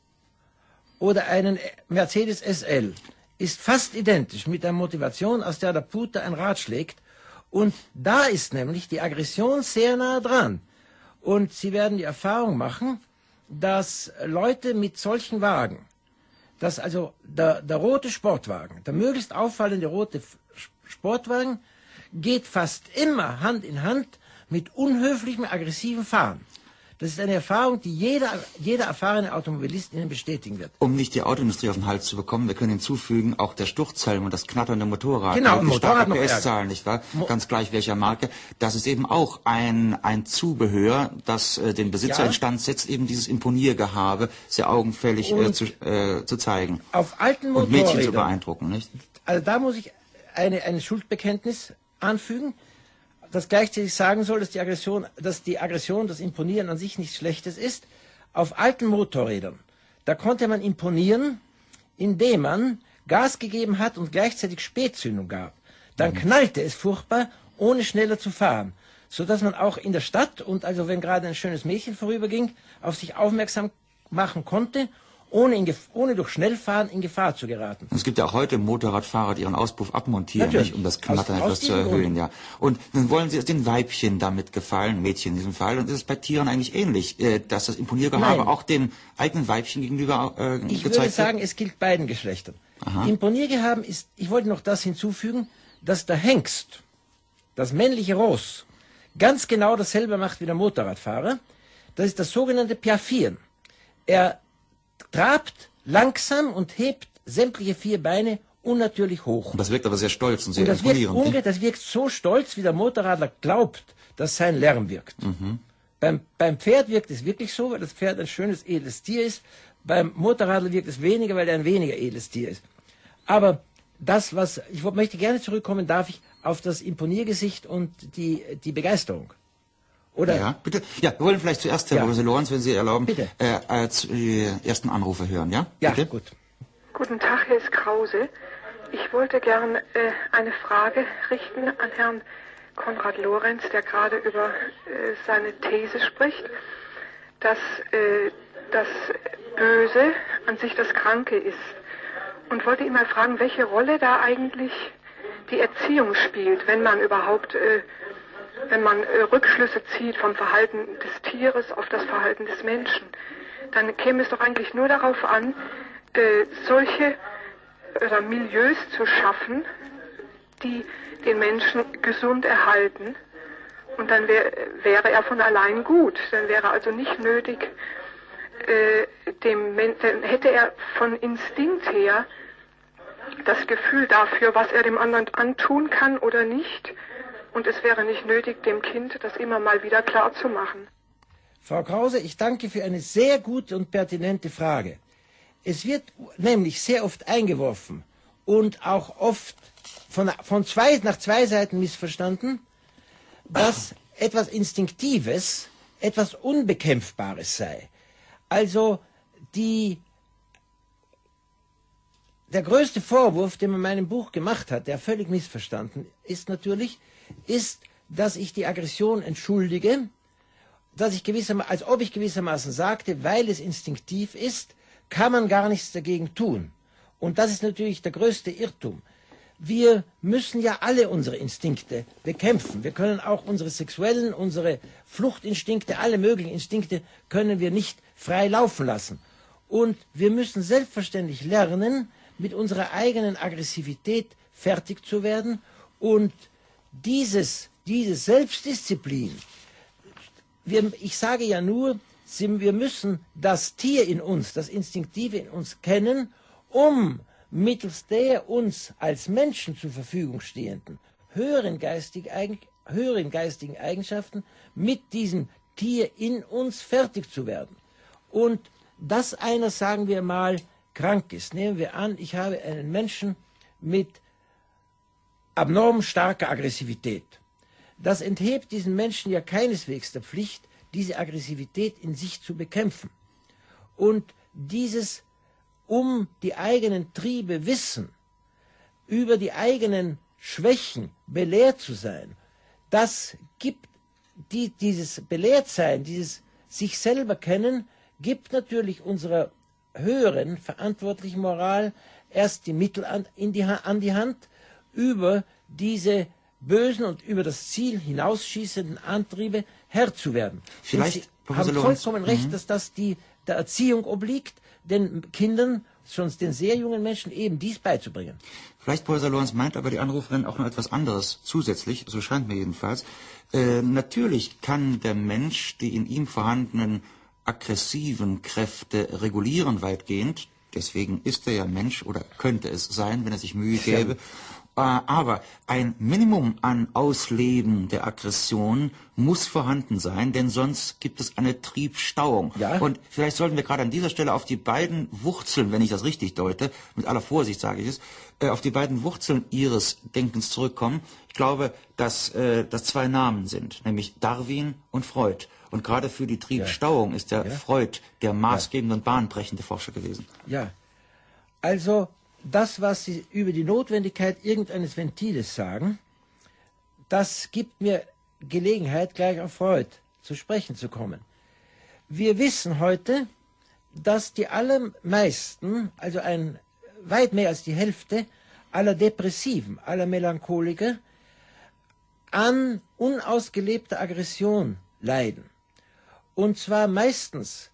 Speaker 3: oder einen Mercedes SL, ist fast identisch mit der Motivation, aus der der Puter ein Rad schlägt. Und da ist nämlich die Aggression sehr nah dran. Und Sie werden die Erfahrung machen, dass Leute mit solchen Wagen, dass also der rote Sportwagen, der möglichst auffallende rote Sportwagen, geht fast immer Hand in Hand mit unhöflichem, aggressivem Fahren. Das ist eine Erfahrung, die jeder erfahrene Automobilist Ihnen bestätigen wird.
Speaker 2: Um nicht die Autoindustrie auf den Hals zu bekommen, wir können hinzufügen, auch der Sturzhelm und das knatternde Motorrad.
Speaker 3: Genau,
Speaker 2: die
Speaker 3: Motorrad noch
Speaker 2: PS-Zahlen, nicht wahr? Ganz gleich welcher Marke. Das ist eben auch ein Zubehör, das den Besitzer instand setzt, eben dieses Imponiergehabe sehr augenfällig zu zeigen.
Speaker 3: Auf alten Motorrädern.
Speaker 2: Und Mädchen zu beeindrucken, nicht?
Speaker 3: Also da muss ich ein Schuldbekenntnis anfügen, das gleichzeitig sagen soll, dass die Aggression, das Imponieren an sich nichts Schlechtes ist. Auf alten Motorrädern, da konnte man imponieren, indem man Gas gegeben hat und gleichzeitig Spätzündung gab. Dann knallte es furchtbar, ohne schneller zu fahren, sodass man auch in der Stadt und also wenn gerade ein schönes Mädchen vorüberging, auf sich aufmerksam machen konnte, ohne durch Schnellfahren in Gefahr zu geraten.
Speaker 2: Es gibt ja auch heute Motorradfahrer, die ihren Auspuff abmontieren, nicht, um das Knattern etwas zu erhöhen. Ja. Und nun wollen Sie den Weibchen damit gefallen, Mädchen in diesem Fall, und ist es bei Tieren eigentlich ähnlich, dass das Imponiergehabe auch dem eigenen Weibchen gegenüber gezeigt wird?
Speaker 3: Ich würde sagen, es gilt beiden Geschlechtern. Imponiergehaben ist, ich wollte noch das hinzufügen, dass der Hengst, das männliche Ross, ganz genau dasselbe macht wie der Motorradfahrer. Das ist das sogenannte Piaffieren. Er trabt langsam und hebt sämtliche 4 Beine unnatürlich hoch.
Speaker 2: Das wirkt aber sehr stolz und sehr
Speaker 3: und
Speaker 2: imponierend.
Speaker 3: Das wirkt so stolz, wie der Motorradler glaubt, dass sein Lärm wirkt. Beim Pferd wirkt es wirklich so, weil das Pferd ein schönes, edles Tier ist. Beim Motorradler wirkt es weniger, weil er ein weniger edles Tier ist. Aber ich möchte gerne zurückkommen, darf ich, auf das Imponiergesicht und die Begeisterung. Oder?
Speaker 2: Ja, bitte. Ja, wir wollen vielleicht zuerst, Herr Professor Lorenz, wenn Sie erlauben, die ersten Anrufe hören, ja?
Speaker 3: Ja,
Speaker 2: bitte?
Speaker 3: Gut.
Speaker 4: Guten Tag, hier ist Krause. Ich wollte gern eine Frage richten an Herrn Konrad Lorenz, der gerade über seine These spricht, dass das Böse an sich das Kranke ist. Und wollte ihn mal fragen, welche Rolle da eigentlich die Erziehung spielt, wenn man überhaupt Rückschlüsse zieht vom Verhalten des Tieres auf das Verhalten des Menschen, dann käme es doch eigentlich nur darauf an, solche Milieus zu schaffen, die den Menschen gesund erhalten. Und dann wäre er von allein gut. Dann wäre also nicht nötig, dann hätte er von Instinkt her das Gefühl dafür, was er dem anderen antun kann oder nicht. Und es wäre nicht nötig, dem Kind das immer mal wieder klar zu machen.
Speaker 3: Frau Krause, ich danke für eine sehr gute und pertinente Frage. Es wird nämlich sehr oft eingeworfen und auch oft nach zwei Seiten missverstanden, dass etwas Instinktives, etwas Unbekämpfbares sei. Also der größte Vorwurf, den man meinem Buch gemacht hat, der völlig missverstanden ist natürlich, ist, dass ich die Aggression entschuldige, dass ich als ob ich gewissermaßen sagte, weil es instinktiv ist, kann man gar nichts dagegen tun. Und das ist natürlich der größte Irrtum. Wir müssen ja alle unsere Instinkte bekämpfen. Wir können auch unsere sexuellen, unsere Fluchtinstinkte, alle möglichen Instinkte können wir nicht frei laufen lassen. Und wir müssen selbstverständlich lernen, mit unserer eigenen Aggressivität fertig zu werden. Und diese Selbstdisziplin, ich sage ja nur, wir müssen das Tier in uns, das Instinktive in uns kennen, um mittels der uns als Menschen zur Verfügung stehenden höheren geistigen Eigenschaften mit diesem Tier in uns fertig zu werden. Und dass einer, sagen wir mal, krank ist. Nehmen wir an, ich habe einen Menschen mit abnorm starker Aggressivität. Das enthebt diesen Menschen ja keineswegs der Pflicht, diese Aggressivität in sich zu bekämpfen. Und dieses die eigenen Triebe wissen, über die eigenen Schwächen belehrt zu sein, das gibt dieses Belehrtsein, dieses sich selber kennen, gibt natürlich unserer höheren verantwortlichen Moral erst die Mittel an die Hand, über diese bösen und über das Ziel hinausschießenden Antriebe Herr zu werden.
Speaker 2: Vielleicht,
Speaker 3: Sie haben vollkommen recht, dass das der Erziehung obliegt, den Kindern, schon den sehr jungen Menschen, eben dies beizubringen.
Speaker 2: Vielleicht, Professor Lorenz, meint aber die Anruferin auch noch etwas anderes zusätzlich, so scheint mir jedenfalls. Natürlich kann der Mensch die in ihm vorhandenen aggressiven Kräfte regulieren weitgehend. Deswegen ist er ja Mensch oder könnte es sein, wenn er sich Mühe gäbe. Aber ein Minimum an Ausleben der Aggression muss vorhanden sein, denn sonst gibt es eine Triebstauung.
Speaker 3: Ja.
Speaker 2: Und vielleicht sollten wir gerade an dieser Stelle auf die beiden Wurzeln, wenn ich das richtig deute, mit aller Vorsicht sage ich es, auf die beiden Wurzeln Ihres Denkens zurückkommen. Ich glaube, dass das zwei Namen sind, nämlich Darwin und Freud. Und gerade für die Triebstauung ist der Freud der maßgebende und bahnbrechende Forscher gewesen.
Speaker 3: Ja, also das, was Sie über die Notwendigkeit irgendeines Ventiles sagen, das gibt mir Gelegenheit, gleich auf Freud zu sprechen zu kommen. Wir wissen heute, dass die allermeisten, also weit mehr als die Hälfte aller Depressiven, aller Melancholiker, an unausgelebter Aggression leiden. Und zwar meistens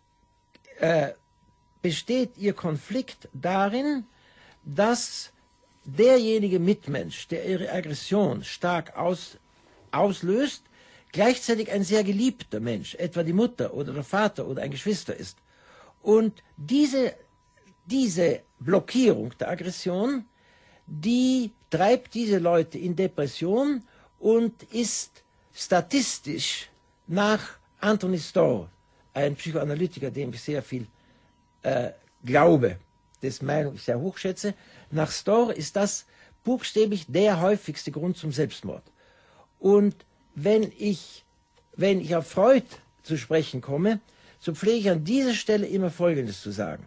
Speaker 3: besteht ihr Konflikt darin, dass derjenige Mitmensch, der ihre Aggression stark auslöst, gleichzeitig ein sehr geliebter Mensch, etwa die Mutter oder der Vater oder ein Geschwister ist. Und diese Blockierung der Aggression, die treibt diese Leute in Depression und ist statistisch nach Anthony Storr, ein Psychoanalytiker, dem ich sehr viel glaube, dessen Meinung ich sehr hoch schätze, nach Storr ist das buchstäblich der häufigste Grund zum Selbstmord. Und wenn ich auf Freud zu sprechen komme, so pflege ich an dieser Stelle immer Folgendes zu sagen.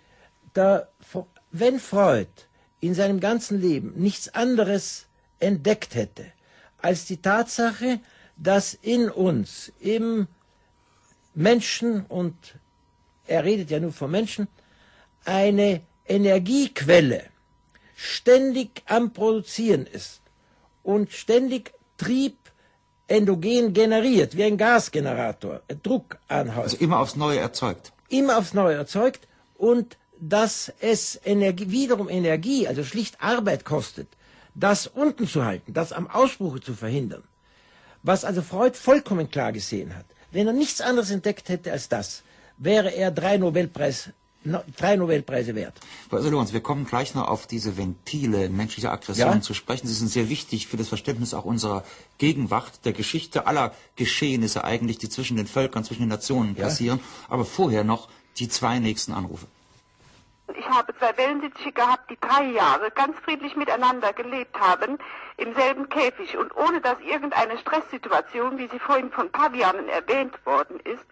Speaker 3: Wenn Freud in seinem ganzen Leben nichts anderes entdeckt hätte, als die Tatsache, dass in uns, im Menschen, und er redet ja nur vom Menschen, eine Energiequelle ständig am Produzieren ist und ständig Trieb endogen generiert, wie ein Gasgenerator, Druck anhäuft.
Speaker 2: Also immer aufs Neue erzeugt.
Speaker 3: Immer aufs Neue erzeugt, und dass es wiederum Energie, also schlicht Arbeit kostet, das unten zu halten, das am Ausbruch zu verhindern. Was also Freud vollkommen klar gesehen hat. Wenn er nichts anderes entdeckt hätte als das, wäre er 3 Nobelpreise wert.
Speaker 2: Also Lorenz, wir kommen gleich noch auf diese Ventile menschlicher Aggression zu sprechen. Sie sind sehr wichtig für das Verständnis auch unserer Gegenwart, der Geschichte aller Geschehnisse eigentlich, die zwischen den Völkern, zwischen den Nationen passieren. Aber vorher noch die 2 nächsten Anrufe.
Speaker 5: Ich habe 2 Wellensittiche gehabt, die 3 Jahre ganz friedlich miteinander gelebt haben, im selben Käfig, und ohne dass irgendeine Stresssituation, wie sie vorhin von Pavianen erwähnt worden ist,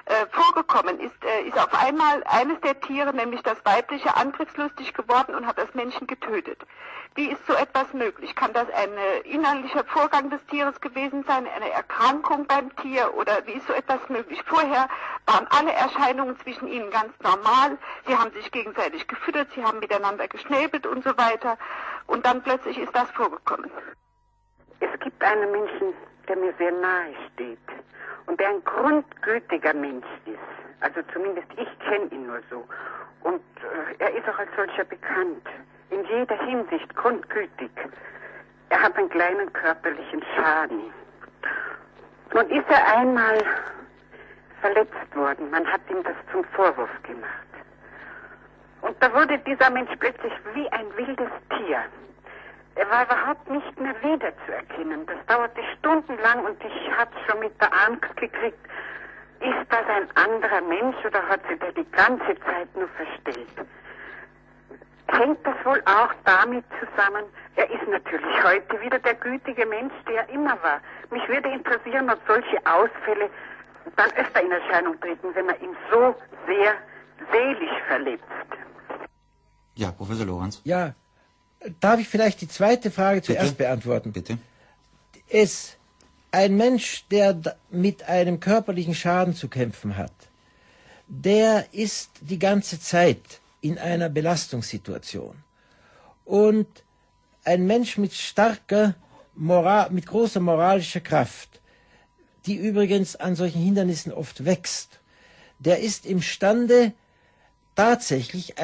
Speaker 5: vorgekommen ist auf einmal eines der Tiere, nämlich das weibliche, angriffslustig geworden und hat das Männchen getötet. Wie ist so etwas möglich? Kann das ein innerlicher Vorgang des Tieres gewesen sein, eine Erkrankung beim Tier, oder wie ist so etwas möglich? Vorher waren alle Erscheinungen zwischen ihnen ganz normal, sie haben sich gegenseitig gefüttert, sie haben miteinander geschnäbelt und so weiter, und dann plötzlich ist das vorgekommen.
Speaker 6: Es gibt einen Menschen, der mir sehr nahe steht und der ein grundgütiger Mensch ist. Also zumindest ich kenne ihn nur so. Und er ist auch als solcher bekannt. In jeder Hinsicht grundgütig. Er hat einen kleinen körperlichen Schaden. Nun ist er einmal verletzt worden. Man hat ihm das zum Vorwurf gemacht. Und da wurde dieser Mensch plötzlich wie ein wildes Tier. Er war überhaupt nicht mehr wiederzuerkennen. Das dauerte stundenlang und ich habe schon mit der Angst gekriegt, ist das ein anderer Mensch oder hat sich der die ganze Zeit nur verstellt? Hängt das wohl auch damit zusammen, er ist natürlich heute wieder der gütige Mensch, der er immer war. Mich würde interessieren, ob solche Ausfälle dann öfter in Erscheinung treten, wenn man ihn so sehr seelisch verletzt.
Speaker 2: Ja, Professor Lorenz.
Speaker 3: Ja, darf ich vielleicht die zweite Frage zuerst beantworten?
Speaker 2: Bitte.
Speaker 3: Ein Mensch, der mit einem körperlichen Schaden zu kämpfen hat, der ist die ganze Zeit in einer Belastungssituation. Und ein Mensch mit mit großer moralischer Kraft, die übrigens an solchen Hindernissen oft wächst, der ist imstande, tatsächlich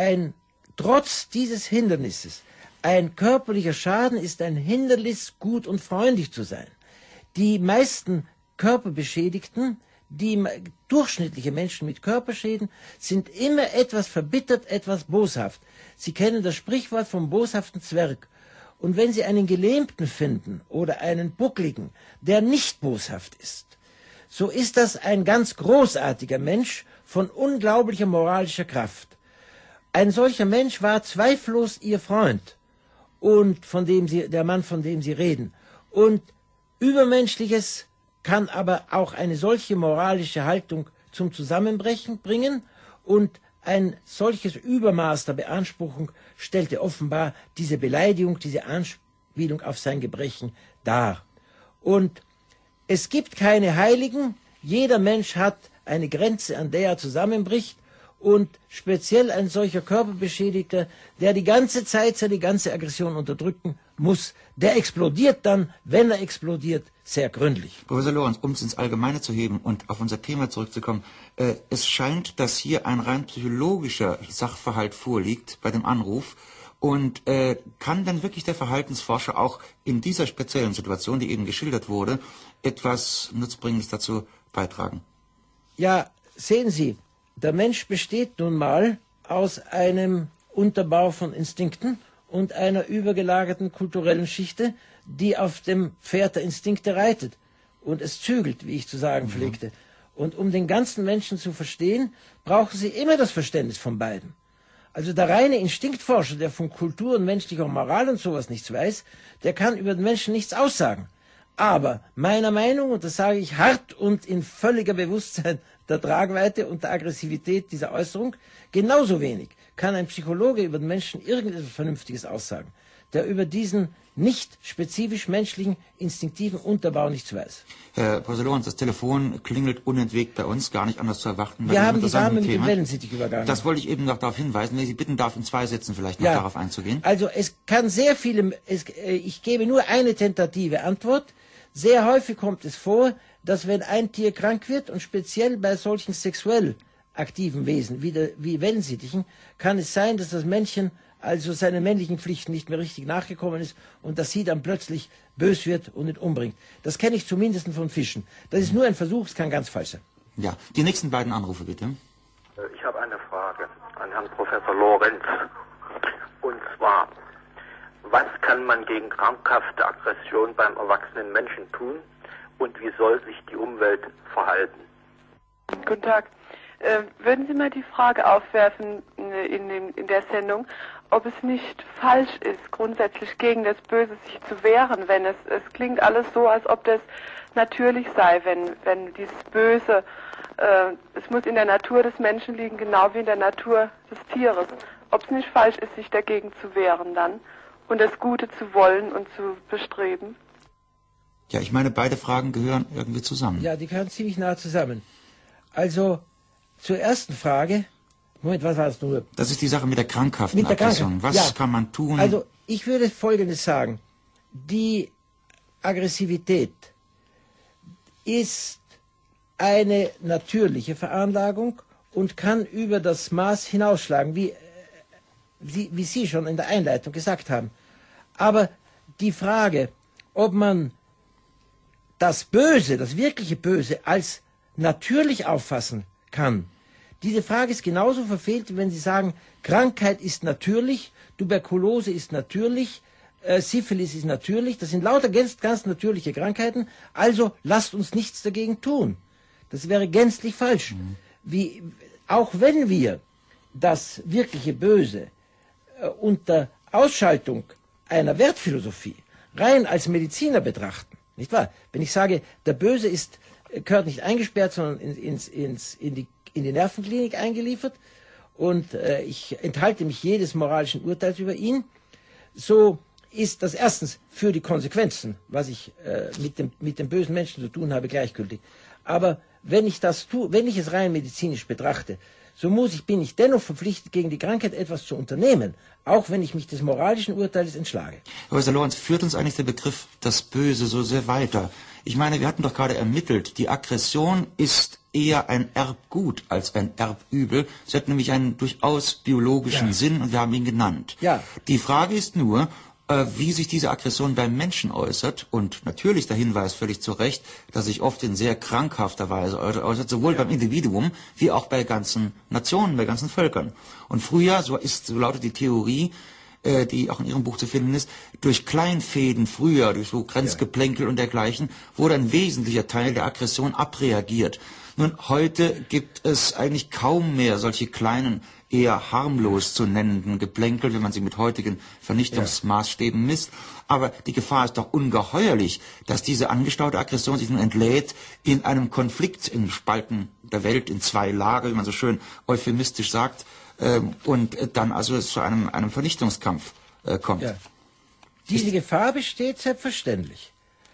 Speaker 3: trotz dieses Hindernisses, ein körperlicher Schaden ist ein Hindernis, gut und freundlich zu sein. Die meisten Körperbeschädigten, die durchschnittliche Menschen mit Körperschäden, sind immer etwas verbittert, etwas boshaft. Sie kennen das Sprichwort vom boshaften Zwerg. Und wenn Sie einen Gelähmten finden oder einen Buckligen, der nicht boshaft ist, so ist das ein ganz großartiger Mensch von unglaublicher moralischer Kraft. Ein solcher Mensch war zweifellos Ihr Freund und der Mann, von dem Sie reden. Und Übermenschliches kann aber auch eine solche moralische Haltung zum Zusammenbrechen bringen, und ein solches Übermaß der Beanspruchung stellte offenbar diese Beleidigung, diese Anspielung auf sein Gebrechen dar. Und es gibt keine Heiligen, jeder Mensch hat eine Grenze, an der er zusammenbricht, und speziell ein solcher Körperbeschädigter, der die ganze Zeit seine ganze Aggression unterdrücken muss, der explodiert dann, wenn er explodiert, sehr gründlich.
Speaker 2: Professor Lorenz, um es ins Allgemeine zu heben und auf unser Thema zurückzukommen, es scheint, dass hier ein rein psychologischer Sachverhalt vorliegt bei dem Anruf. Und kann dann wirklich der Verhaltensforscher auch in dieser speziellen Situation, die eben geschildert wurde, etwas Nutzbringendes dazu beitragen?
Speaker 3: Ja, sehen Sie, der Mensch besteht nun mal aus einem Unterbau von Instinkten und einer übergelagerten kulturellen Schichte, die auf dem Pferd der Instinkte reitet und es zügelt, wie ich zu sagen pflegte. Und um den ganzen Menschen zu verstehen, brauchen Sie immer das Verständnis von beiden. Also der reine Instinktforscher, der von Kultur und menschlicher Moral und sowas nichts weiß, der kann über den Menschen nichts aussagen. Aber meiner Meinung, und das sage ich hart und in völliger Bewusstsein der Tragweite und der Aggressivität dieser Äußerung, genauso wenig kann ein Psychologe über den Menschen irgendetwas Vernünftiges aussagen, der über diesen nicht spezifisch menschlichen, instinktiven Unterbau nichts weiß.
Speaker 2: Herr Professor Lorenz, das Telefon klingelt unentwegt bei uns, gar nicht anders zu erwarten.
Speaker 3: Wir haben die Dame mit dem Wellensittich übergangen.
Speaker 2: Das wollte ich eben noch darauf hinweisen, wenn ich Sie bitten darf, in 2 Sätzen vielleicht noch darauf einzugehen.
Speaker 3: Also es kann sehr viele, ich gebe nur eine tentative Antwort. Sehr häufig kommt es vor, dass wenn ein Tier krank wird, und speziell bei solchen sexuell aktiven Wesen wie Wellensittichen, kann es sein, dass das Männchen also seinen männlichen Pflichten nicht mehr richtig nachgekommen ist und dass sie dann plötzlich bös wird und ihn umbringt. Das kenne ich zumindest von Fischen. Das ist nur ein Versuch, es kann ganz falsch sein.
Speaker 2: Ja, die nächsten beiden Anrufe bitte.
Speaker 7: Ich habe eine Frage an Herrn Professor Lorenz. Und zwar, was kann man gegen krankhafte Aggression beim erwachsenen Menschen tun und wie soll sich die Umwelt verhalten?
Speaker 4: Guten Tag. Würden Sie mal die Frage aufwerfen in der Sendung,
Speaker 8: ob es nicht falsch ist, grundsätzlich gegen das Böse sich zu wehren, wenn es klingt alles so, als ob das natürlich sei, wenn dieses Böse, es muss in der Natur des Menschen liegen, genau wie in der Natur des Tieres. Ob es nicht falsch ist, sich dagegen zu wehren dann und das Gute zu wollen und zu bestreben.
Speaker 2: Ja, ich meine, beide Fragen gehören irgendwie zusammen.
Speaker 3: Ja, die gehören ziemlich nah zusammen. Also, zur ersten Frage, Moment, was war das nur?
Speaker 2: Das ist die Sache mit der krankhaften Aggression. Was kann man tun?
Speaker 3: Also, ich würde Folgendes sagen. Die Aggressivität ist eine natürliche Veranlagung und kann über das Maß hinausschlagen, wie Sie schon in der Einleitung gesagt haben. Aber die Frage, ob man das Böse, das wirkliche Böse, als natürlich auffassen kann, diese Frage ist genauso verfehlt, wie wenn Sie sagen, Krankheit ist natürlich, Tuberkulose ist natürlich, Syphilis ist natürlich, das sind lauter ganz natürliche Krankheiten, also lasst uns nichts dagegen tun. Das wäre gänzlich falsch. Auch wenn wir das wirkliche Böse unter Ausschaltung einer Wertphilosophie rein als Mediziner betrachten, nicht wahr? Wenn ich sage, der Böse gehört nicht eingesperrt, sondern in die Nervenklinik eingeliefert und ich enthalte mich jedes moralischen Urteils über ihn, so ist das erstens für die Konsequenzen, was ich mit dem bösen Menschen zu tun habe, gleichgültig. Aber wenn ich es rein medizinisch betrachte, so bin ich dennoch verpflichtet, gegen die Krankheit etwas zu unternehmen, auch wenn ich mich des moralischen Urteils entschlage.
Speaker 2: Professor Lorenz, führt uns eigentlich der Begriff das Böse so sehr weiter? Ich meine, wir hatten doch gerade ermittelt, die Aggression ist eher ein Erbgut als ein Erbübel. Sie hat nämlich einen durchaus biologischen Sinn und wir haben ihn genannt.
Speaker 3: Ja.
Speaker 2: Die Frage ist nur, wie sich diese Aggression beim Menschen äußert. Und natürlich der Hinweis völlig zu Recht, dass sich oft in sehr krankhafter Weise äußert, sowohl beim Individuum wie auch bei ganzen Nationen, bei ganzen Völkern. Und früher, so lautet die Theorie, die auch in Ihrem Buch zu finden ist, durch Kleinfäden früher, durch so Grenzgeplänkel und dergleichen, wurde ein wesentlicher Teil der Aggression abreagiert. Nun, heute gibt es eigentlich kaum mehr solche kleinen, eher harmlos zu nennenden Geplänkel, wenn man sie mit heutigen Vernichtungsmaßstäben misst. Aber die Gefahr ist doch ungeheuerlich, dass diese angestaute Aggression sich nun entlädt in einem Konflikt, in Spalten der Welt, in zwei Lager, wie man so schön euphemistisch sagt, und dann also zu einem Vernichtungskampf kommt. Ja.
Speaker 3: Diese Gefahr besteht selbstverständlich.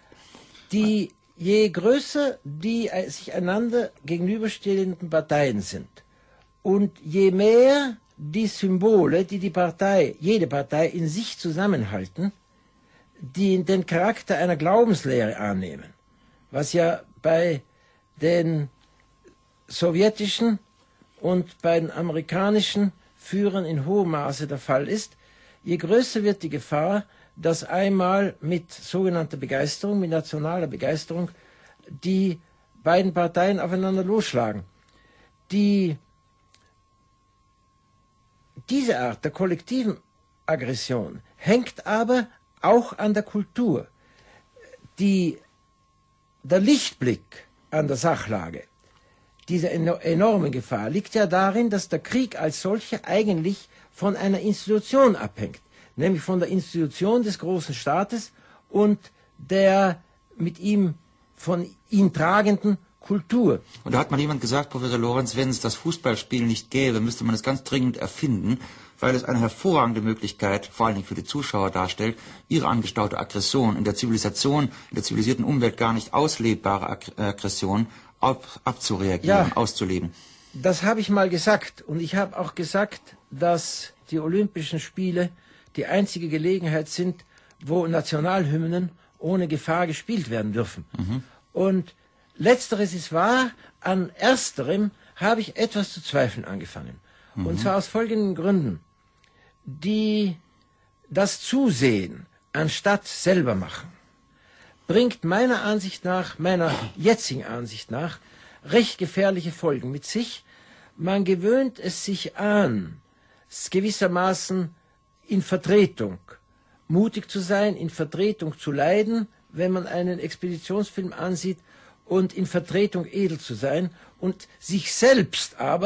Speaker 3: Je größer die sich einander gegenüberstehenden Parteien sind und je mehr die Symbole, die jede Partei in sich zusammenhalten, die den Charakter einer Glaubenslehre annehmen, was ja bei den sowjetischen und bei den amerikanischen Führern in hohem Maße der Fall ist, je größer wird die Gefahr, dass einmal mit sogenannter Begeisterung, mit nationaler Begeisterung, die beiden Parteien aufeinander losschlagen. Diese Art der kollektiven Aggression hängt aber auch an der Kultur. Der Lichtblick an der Sachlage dieser enormen Gefahr liegt ja darin, dass der Krieg als solcher eigentlich von einer Institution abhängt, nämlich von der Institution des großen Staates und der von ihm tragenden Kultur.
Speaker 2: Und da hat mal jemand gesagt, Professor Lorenz, wenn es das Fußballspiel nicht gäbe, müsste man es ganz dringend erfinden, weil es eine hervorragende Möglichkeit, vor allen Dingen für die Zuschauer darstellt, ihre angestaute Aggression in der Zivilisation, in der zivilisierten Umwelt gar nicht auslebbare Aggression abzureagieren, auszuleben.
Speaker 3: Das habe ich mal gesagt. Und ich habe auch gesagt, dass die Olympischen Spiele die einzige Gelegenheit sind, wo Nationalhymnen ohne Gefahr gespielt werden dürfen. Mhm. Und letzteres ist wahr, an ersterem habe ich etwas zu zweifeln angefangen. Mhm. Und zwar aus folgenden Gründen. Das Zusehen anstatt selber machen bringt meiner jetzigen Ansicht nach, recht gefährliche Folgen mit sich. Man gewöhnt es sich an, gewissermaßen in Vertretung mutig zu sein, in Vertretung zu leiden, wenn man einen Expeditionsfilm ansieht, und in Vertretung edel zu sein und sich selbst aber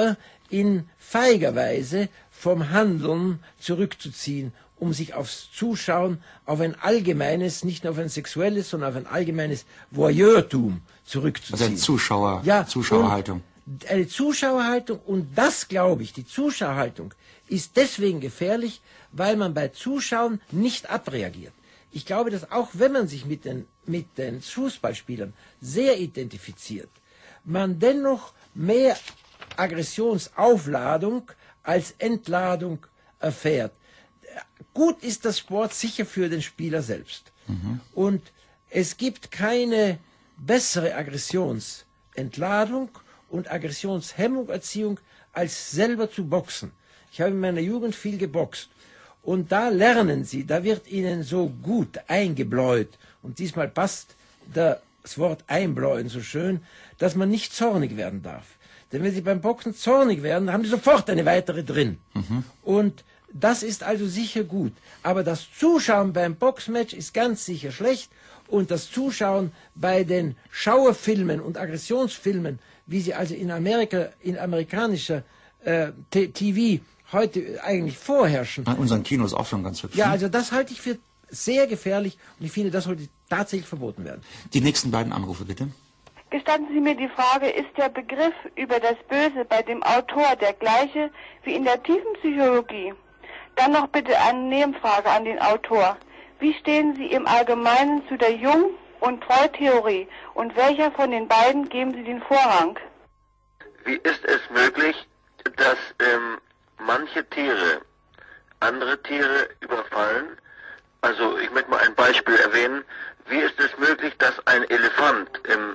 Speaker 3: in feiger Weise vom Handeln zurückzuziehen, um sich aufs Zuschauen, auf ein allgemeines, nicht nur auf ein sexuelles, sondern auf ein allgemeines Voyeurtum zurückzuziehen.
Speaker 2: Also eine Zuschauerhaltung.
Speaker 3: Eine Zuschauerhaltung, und das glaube ich, die Zuschauerhaltung ist deswegen gefährlich, weil man bei Zuschauen nicht abreagiert. Ich glaube, dass auch wenn man sich mit den Fußballspielern sehr identifiziert, man dennoch mehr Aggressionsaufladung als Entladung erfährt. Gut ist das Sport sicher für den Spieler selbst. Und es gibt keine bessere Aggressionsentladung und Aggressionshemmung, Erziehung, als selber zu boxen. Ich habe in meiner Jugend viel geboxt. Und da lernen Sie, da wird Ihnen so gut eingebläut, und diesmal passt das Wort einbläuen so schön, dass man nicht zornig werden darf. Denn wenn Sie beim Boxen zornig werden, haben Sie sofort eine weitere drin. Und das ist also sicher gut. Aber das Zuschauen beim Boxmatch ist ganz sicher schlecht, und das Zuschauen bei den Schauerfilmen und Aggressionsfilmen, wie sie also in Amerika, in amerikanischer TV heute eigentlich vorherrschen.
Speaker 2: In unseren Kinos auch schon ganz hübsch.
Speaker 3: Ja, also das halte ich für sehr gefährlich, und ich finde, das sollte tatsächlich verboten werden.
Speaker 2: Die nächsten beiden Anrufe, bitte.
Speaker 8: Gestatten Sie mir die Frage, ist der Begriff über das Böse bei dem Autor der gleiche wie in der tiefen Psychologie? Dann noch bitte eine Nebenfrage an den Autor. Wie stehen Sie im Allgemeinen zu der Jung- und Freud-Theorie, und welcher von den beiden geben Sie den Vorrang?
Speaker 7: Wie ist es möglich, dass manche Tiere andere Tiere überfallen? Also ich möchte mal ein Beispiel erwähnen. Wie ist es möglich, dass ein Elefant im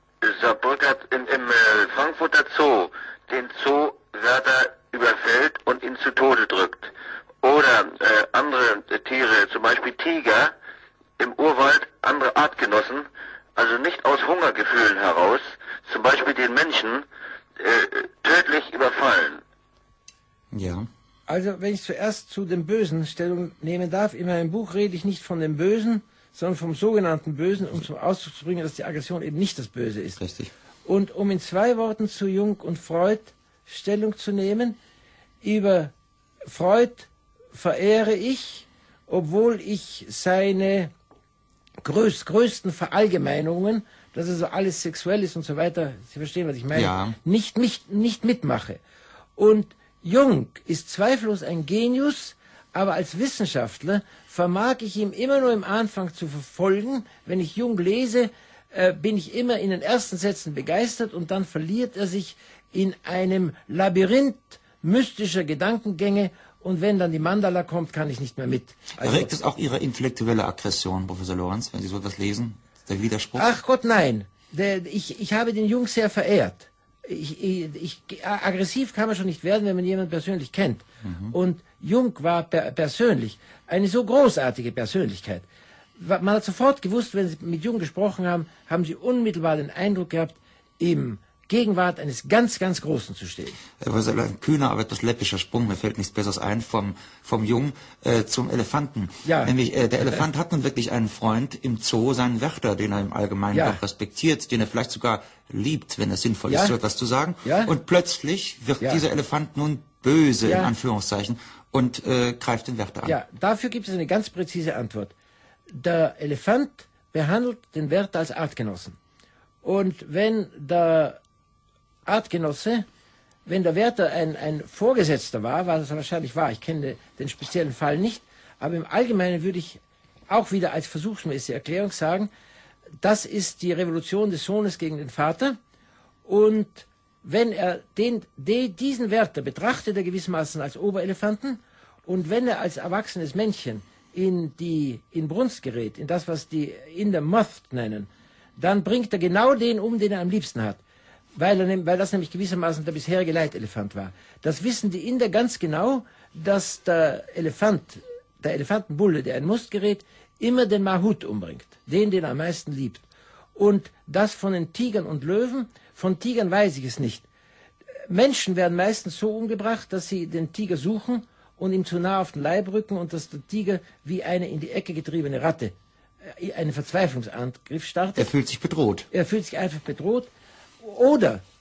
Speaker 7: Frankfurter Zoo den Zoowärter überfällt und ihn zu Tode drückt? Oder andere Tiere, zum Beispiel Tiger im Urwald, andere Artgenossen, also nicht aus Hungergefühlen heraus, zum Beispiel den Menschen, tödlich überfallen.
Speaker 2: Ja.
Speaker 3: Also, wenn ich zuerst zu dem Bösen Stellung nehmen darf, in meinem Buch rede ich nicht von dem Bösen, sondern vom sogenannten Bösen, um zum Ausdruck zu bringen, dass die Aggression eben nicht das Böse ist.
Speaker 2: Richtig.
Speaker 3: Und um in 2 Worten zu Jung und Freud Stellung zu nehmen, über Freud verehre ich, obwohl ich seine größten Verallgemeinungen, dass also alles sexuell ist und so weiter, Sie verstehen, was ich meine,
Speaker 2: ja,
Speaker 3: nicht mitmache. Und Jung ist zweifellos ein Genius, aber als Wissenschaftler vermag ich ihm immer nur im Anfang zu verfolgen. Wenn ich Jung lese, bin ich immer in den ersten Sätzen begeistert, und dann verliert er sich in einem Labyrinth mystischer Gedankengänge, und wenn dann die Mandala kommt, kann ich nicht mehr mit. Also,
Speaker 2: erregt es auch Ihre intellektuelle Aggression, Professor Lorenz, wenn Sie so etwas lesen? Der Widerspruch?
Speaker 3: Ach Gott, nein. Ich habe den Jung sehr verehrt. Aggressiv kann man schon nicht werden, wenn man jemanden persönlich kennt. Und Jung war persönlich eine so großartige Persönlichkeit. Man hat sofort gewusst, wenn Sie mit Jung gesprochen haben, haben Sie unmittelbar den Eindruck gehabt, im Gegenwart eines ganz, ganz Großen zu stehen.
Speaker 2: Ein kühner, aber etwas läppischer Sprung, mir fällt nichts Besseres ein, vom Jung zum Elefanten.
Speaker 3: Ja.
Speaker 2: Nämlich, der Elefant hat nun wirklich einen Freund im Zoo, seinen Wärter, den er im Allgemeinen auch respektiert, den er vielleicht sogar liebt, wenn es sinnvoll ist, so etwas zu sagen.
Speaker 3: Ja.
Speaker 2: Und plötzlich wird dieser Elefant nun böse, in Anführungszeichen, und greift den Wärter an.
Speaker 3: Ja, dafür gibt es eine ganz präzise Antwort. Der Elefant behandelt den Wärter als Artgenossen. Und wenn der Artgenosse, wenn der Wärter ein Vorgesetzter war, was er wahrscheinlich war, ich kenne den speziellen Fall nicht, aber im Allgemeinen würde ich auch wieder als versuchsmäßige Erklärung sagen, das ist die Revolution des Sohnes gegen den Vater, und wenn er diesen Wärter betrachtet, er gewissermaßen als Oberelefanten, und wenn er als erwachsenes Männchen in Brunst gerät, in das, was die Inder Moth nennen, dann bringt er genau den um, den er am liebsten hat. Weil das nämlich gewissermaßen der bisherige Leitelefant war. Das wissen die Inder ganz genau, dass der Elefantenbulle, der in Must gerät, immer den Mahut umbringt, den er am meisten liebt. Und das von den Tigern und Löwen, von Tigern weiß ich es nicht. Menschen werden meistens so umgebracht, dass sie den Tiger suchen und ihm zu nah auf den Leib rücken, und dass der Tiger wie eine in die Ecke getriebene Ratte einen Verzweiflungsangriff startet.
Speaker 2: Er fühlt sich bedroht.
Speaker 3: Er fühlt sich einfach bedroht. Oder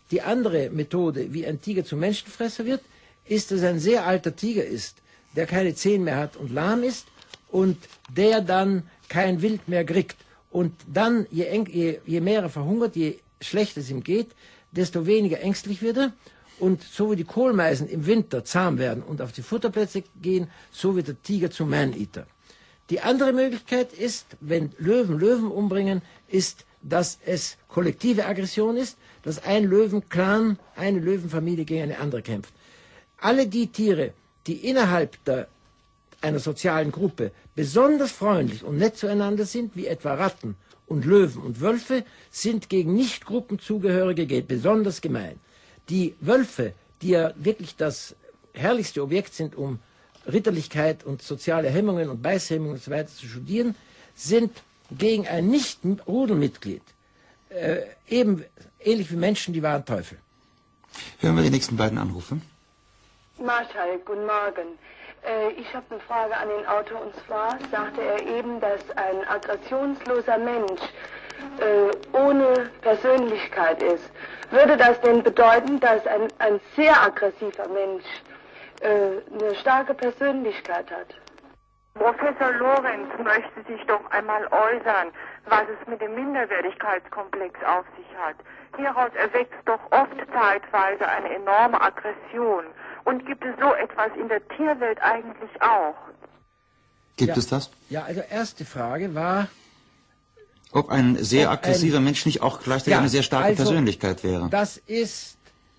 Speaker 3: Die andere Methode, wie ein Tiger zum Menschenfresser wird, ist, dass er ein sehr alter Tiger ist, der keine Zähne mehr hat und lahm ist und der dann kein Wild mehr kriegt. Und dann, je mehr er verhungert, je schlechter es ihm geht, desto weniger ängstlich wird er. Und so wie die Kohlmeisen im Winter zahm werden und auf die Futterplätze gehen, so wird der Tiger zum Man-Eater. Die andere Möglichkeit ist, wenn Löwen umbringen, ist, dass es kollektive Aggression ist, dass ein Löwenclan, eine Löwenfamilie gegen eine andere kämpft. Alle die Tiere, die innerhalb einer sozialen Gruppe besonders freundlich und nett zueinander sind, wie etwa Ratten und Löwen und Wölfe, sind gegen Nicht-Gruppenzugehörige besonders gemein. Die Wölfe, die ja wirklich das herrlichste Objekt sind, um Ritterlichkeit und soziale Hemmungen und Beißhemmungen und so weiter zu studieren, sind gegen ein Nicht-Rudelmitglied eben ähnlich wie Menschen, die wahren Teufel.
Speaker 2: Hören wir die nächsten beiden Anrufe.
Speaker 9: Marschall, guten Morgen. Ich habe eine Frage an den Autor, und zwar sagte er eben, dass ein aggressionsloser Mensch ohne Persönlichkeit ist. Würde das denn bedeuten, dass ein sehr aggressiver Mensch eine starke Persönlichkeit hat?
Speaker 5: Professor Lorenz möchte sich doch einmal äußern, was es mit dem Minderwertigkeitskomplex auf sich hat. Hieraus erwächst doch oft zeitweise eine enorme Aggression. Und gibt es so etwas in der Tierwelt eigentlich auch?
Speaker 2: Gibt es das?
Speaker 3: Ja, also erste Frage war...
Speaker 2: Ob ein sehr aggressiver Mensch nicht auch gleichzeitig eine sehr starke Persönlichkeit wäre.
Speaker 3: Das ist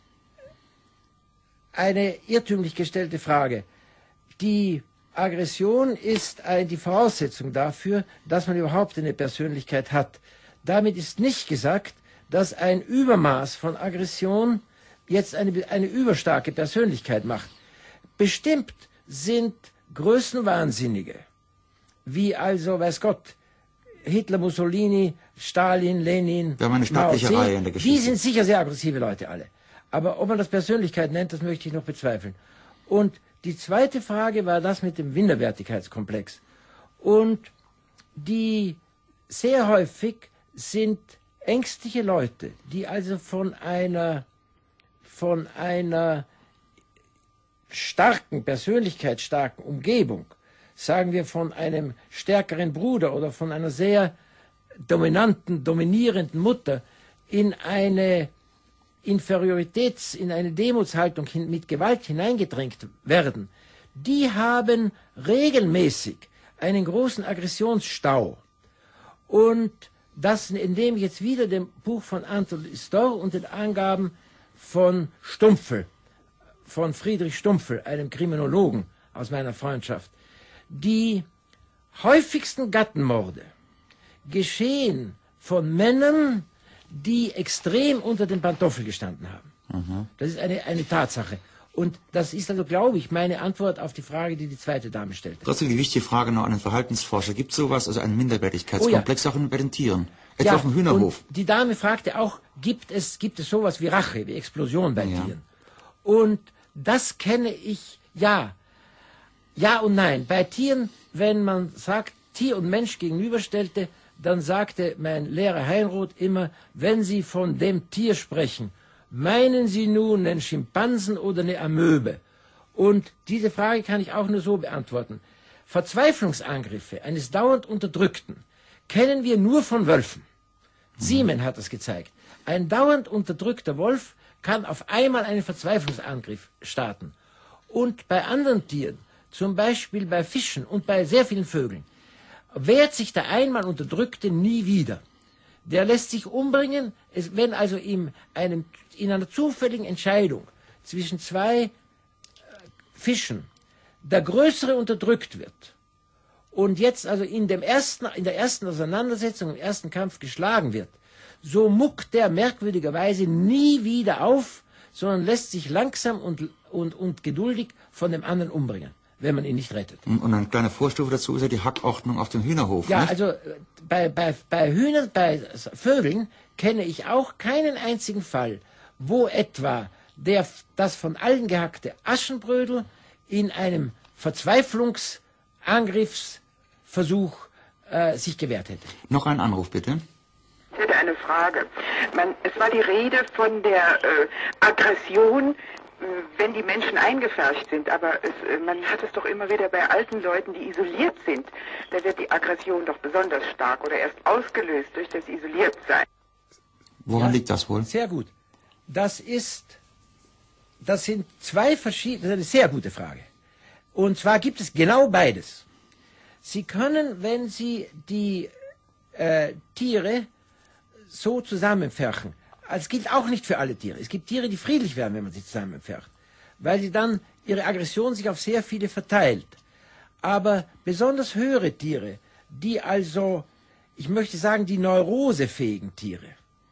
Speaker 3: eine irrtümlich gestellte Frage. Die Aggression ist die Voraussetzung dafür, dass man überhaupt eine Persönlichkeit hat. Damit ist nicht gesagt, dass ein Übermaß von Aggression jetzt eine überstarke Persönlichkeit macht. Bestimmt sind Größenwahnsinnige, wie also, weiß Gott, Hitler, Mussolini, Stalin, Lenin,
Speaker 2: Wir haben eine stattliche
Speaker 3: Mao Tse,
Speaker 2: Reihe in der Geschichte.
Speaker 3: die sind sicher sehr aggressive Leute alle. Aber ob man das Persönlichkeit nennt, das möchte ich noch bezweifeln. Und die zweite Frage war das mit dem Minderwertigkeitskomplex. Und die sehr häufig sind ängstliche Leute, die also von einer starken, persönlichkeitsstarken Umgebung, sagen wir von einem stärkeren Bruder oder von einer sehr dominierenden Mutter, in eine in eine Demutshaltung mit Gewalt hineingedrängt werden, die haben regelmäßig einen großen Aggressionsstau. Und das entnehme ich jetzt wieder dem Buch von Anton Storr und den Angaben von Stumpfel, von Friedrich Stumpfel, einem Kriminologen aus meiner Freundschaft. Die häufigsten Gattenmorde geschehen von Männern, die extrem unter den Pantoffeln gestanden haben. Das ist eine Tatsache. Und das ist also, glaube ich, meine Antwort auf die Frage, die die zweite Dame stellte.
Speaker 2: Trotzdem die wichtige Frage noch an den Verhaltensforscher. Gibt es sowas, also einen Minderwertigkeitskomplex auch bei den Tieren? Etwa auf dem Hühnerhof?
Speaker 3: Und die Dame fragte auch, gibt es sowas wie Rache, wie Explosion bei Tieren? Und das kenne ich, ja. Ja und nein. Bei Tieren, wenn man sagt, Tier und Mensch gegenüberstellte, dann sagte mein Lehrer Heinroth immer, wenn Sie von dem Tier sprechen, meinen Sie nun einen Schimpansen oder eine Amöbe? Und diese Frage kann ich auch nur so beantworten. Verzweiflungsangriffe eines dauernd Unterdrückten kennen wir nur von Wölfen. Siemen hat das gezeigt. Ein dauernd unterdrückter Wolf kann auf einmal einen Verzweiflungsangriff starten. Und bei anderen Tieren, zum Beispiel bei Fischen und bei sehr vielen Vögeln, wehrt sich der einmal Unterdrückte nie wieder. Der lässt sich umbringen, wenn also in einer zufälligen Entscheidung zwischen zwei Fischen der Größere unterdrückt wird und jetzt also in der ersten Auseinandersetzung, im ersten Kampf geschlagen wird, so muckt der merkwürdigerweise nie wieder auf, sondern lässt sich langsam und geduldig von dem anderen umbringen, wenn man ihn nicht rettet.
Speaker 2: Und eine kleine Vorstufe dazu ist ja die Hackordnung auf dem Hühnerhof.
Speaker 3: Ja,
Speaker 2: nicht?
Speaker 3: also bei Hühnern, bei Vögeln kenne ich auch keinen einzigen Fall, wo etwa das von allen gehackte Aschenbrödel in einem Verzweiflungsangriffsversuch sich gewehrt hätte.
Speaker 2: Noch ein Anruf, bitte.
Speaker 10: Ich hätte eine Frage. Es war die Rede von der Aggression, wenn die Menschen eingefärcht sind, aber man hat es doch immer wieder bei alten Leuten, die isoliert sind. Da wird die Aggression doch besonders stark oder erst ausgelöst durch das Isoliertsein.
Speaker 2: Woran liegt das wohl?
Speaker 3: Sehr gut. Das sind zwei verschiedene, das ist eine sehr gute Frage. Und zwar gibt es genau beides. Sie können, wenn Sie die Tiere so zusammenpferchen, es gilt auch nicht für alle Tiere. Es gibt Tiere, die friedlich werden, wenn man sie zusammenpfercht, weil sie dann ihre Aggression sich auf sehr viele verteilt. Aber besonders höhere Tiere, die also, ich möchte sagen, die neurosefähigen Tiere,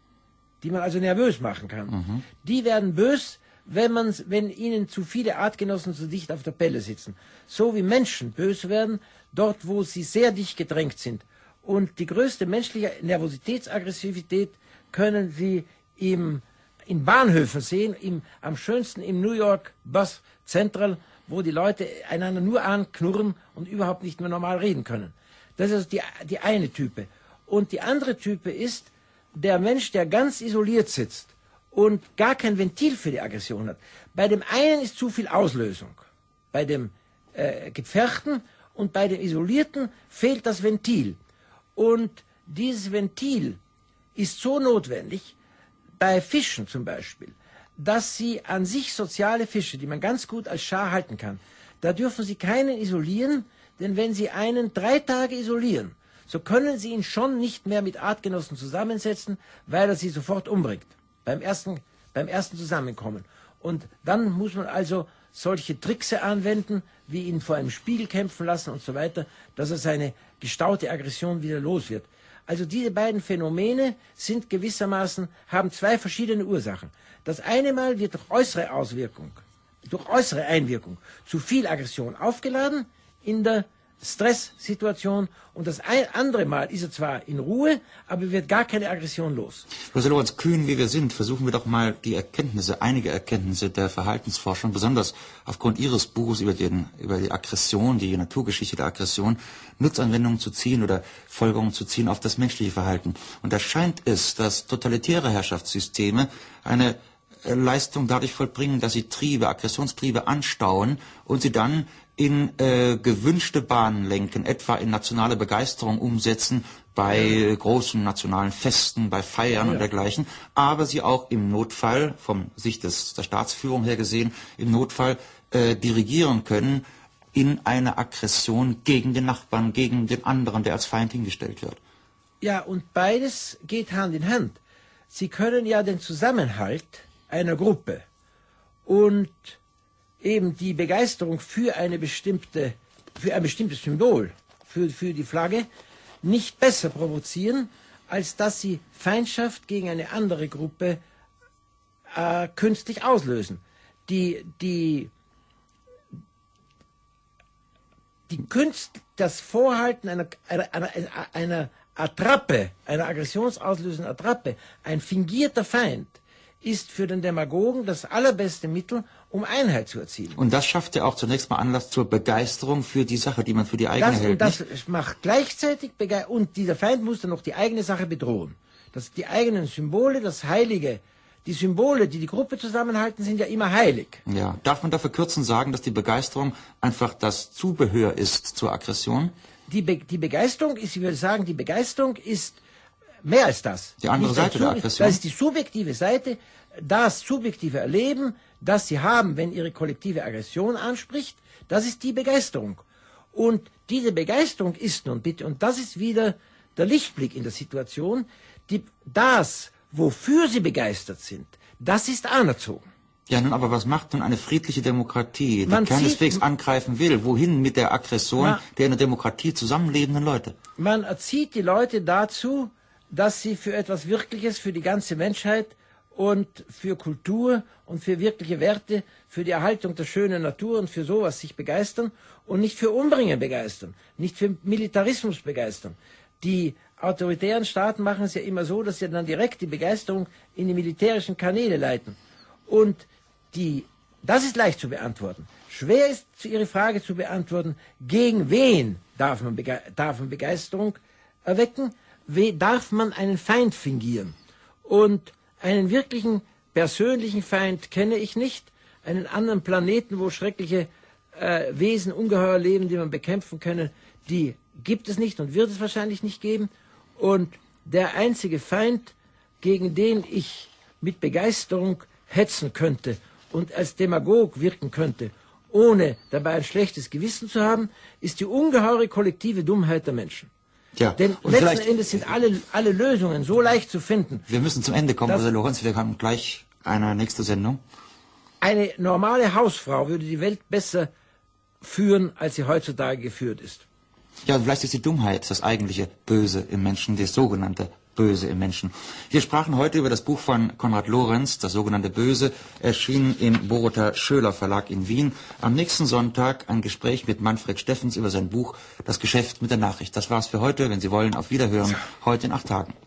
Speaker 3: die man also nervös machen kann, die werden bös, wenn ihnen zu viele Artgenossen zu dicht auf der Pelle sitzen. So wie Menschen bös werden, dort wo sie sehr dicht gedrängt sind. Und die größte menschliche Nervositätsaggressivität können Sie in Bahnhöfen sehen, am schönsten im New York Bus Central, wo die Leute einander nur anknurren und überhaupt nicht mehr normal reden können. Das ist die eine Type. Und die andere Type ist der Mensch, der ganz isoliert sitzt und gar kein Ventil für die Aggression hat. Bei dem einen ist zu viel Auslösung. Bei dem Gepferchten und bei dem Isolierten fehlt das Ventil. Und dieses Ventil ist so notwendig, bei Fischen zum Beispiel, dass sie an sich soziale Fische, die man ganz gut als Schar halten kann, da dürfen sie keinen isolieren, denn wenn sie einen 3 Tage isolieren, so können sie ihn schon nicht mehr mit Artgenossen zusammensetzen, weil er sie sofort umbringt, beim ersten Zusammenkommen. Und dann muss man also solche Tricks anwenden, wie ihn vor einem Spiegel kämpfen lassen und so weiter, dass er seine gestaute Aggression wieder los wird. Also diese beiden Phänomene sind gewissermaßen, haben zwei verschiedene Ursachen. Das eine Mal wird durch äußere Auswirkung, durch äußere Einwirkung zu viel Aggression aufgeladen in der Stresssituation und das andere Mal ist er zwar in Ruhe, aber wird gar keine Aggression los.
Speaker 2: Professor Lorenz, kühn wie wir sind, versuchen wir doch mal einige Erkenntnisse der Verhaltensforschung, besonders aufgrund Ihres Buches über die Aggression, die Naturgeschichte der Aggression, Nutzanwendungen zu ziehen oder Folgerungen zu ziehen auf das menschliche Verhalten. Und da scheint es, dass totalitäre Herrschaftssysteme eine Leistung dadurch vollbringen, dass sie Aggressionstriebe anstauen und sie dann in gewünschte Bahnen lenken, etwa in nationale Begeisterung umsetzen, bei großen nationalen Festen, bei Feiern und dergleichen, aber sie auch im Notfall, vom Sicht der Staatsführung her gesehen, im Notfall dirigieren können in eine Aggression gegen den Nachbarn, gegen den anderen, der als Feind hingestellt wird.
Speaker 3: Ja, und beides geht Hand in Hand. Sie können ja den Zusammenhalt einer Gruppe und eben die Begeisterung für ein bestimmtes Symbol, für die Flagge, nicht besser provozieren, als dass sie Feindschaft gegen eine andere Gruppe künstlich auslösen. Das Vorhalten einer Attrappe, einer aggressionsauslösenden Attrappe, ein fingierter Feind, ist für den Demagogen das allerbeste Mittel, um Einheit zu erzielen.
Speaker 2: Und das schafft ja auch zunächst mal Anlass zur Begeisterung für die Sache, die man für die eigene hält.
Speaker 3: Das macht gleichzeitig und dieser Feind muss dann noch die eigene Sache bedrohen. Die eigenen Symbole, das Heilige, die Symbole, die die Gruppe zusammenhalten, sind ja immer heilig.
Speaker 2: Ja, darf man dafür kürzen sagen, dass die Begeisterung einfach das Zubehör ist zur Aggression?
Speaker 3: Die Begeisterung ist, ich würde sagen, die Begeisterung ist mehr als das.
Speaker 2: Die andere Seite der Aggression?
Speaker 3: Das ist die subjektive Seite, das subjektive Erleben, das sie haben, wenn ihre kollektive Aggression anspricht, das ist die Begeisterung. Und diese Begeisterung ist nun bitte, und das ist wieder der Lichtblick in der Situation, das, wofür sie begeistert sind, das ist anerzogen.
Speaker 2: Ja, nun, aber was macht nun eine friedliche Demokratie, die keineswegs angreifen will? Wohin mit der Aggression der in der Demokratie zusammenlebenden Leute?
Speaker 3: Man erzieht die Leute dazu, dass sie für etwas Wirkliches, für die ganze Menschheit und für Kultur und für wirkliche Werte, für die Erhaltung der schönen Natur und für sowas sich begeistern und nicht für Umbringen begeistern, nicht für Militarismus begeistern. Die autoritären Staaten machen es ja immer so, dass sie dann direkt die Begeisterung in die militärischen Kanäle leiten. Und das ist leicht zu beantworten. Schwer ist, Ihre Frage zu beantworten, gegen wen darf man Begeisterung erwecken, darf man einen Feind fingieren? Und einen wirklichen persönlichen Feind kenne ich nicht. Einen anderen Planeten, wo schreckliche Wesen, Ungeheuer leben, die man bekämpfen könne, die gibt es nicht und wird es wahrscheinlich nicht geben. Und der einzige Feind, gegen den ich mit Begeisterung hetzen könnte und als Demagog wirken könnte, ohne dabei ein schlechtes Gewissen zu haben, ist die ungeheure kollektive Dummheit der Menschen.
Speaker 2: Ja,
Speaker 3: denn letzten Endes sind alle Lösungen so leicht zu finden.
Speaker 2: Wir müssen zum Ende kommen, Professor Lorenz. Wir haben gleich eine nächste Sendung.
Speaker 3: Eine normale Hausfrau würde die Welt besser führen, als sie heutzutage geführt ist.
Speaker 2: Ja, vielleicht ist die Dummheit das eigentliche Böse im Menschen, das sogenannte Böse im Menschen. Wir sprachen heute über das Buch von Konrad Lorenz, das sogenannte Böse, erschienen im Borota Schöler Verlag in Wien. Am nächsten Sonntag ein Gespräch mit Manfred Steffens über sein Buch Das Geschäft mit der Nachricht. Das war's für heute. Wenn Sie wollen, auf Wiederhören, heute in 8 Tagen.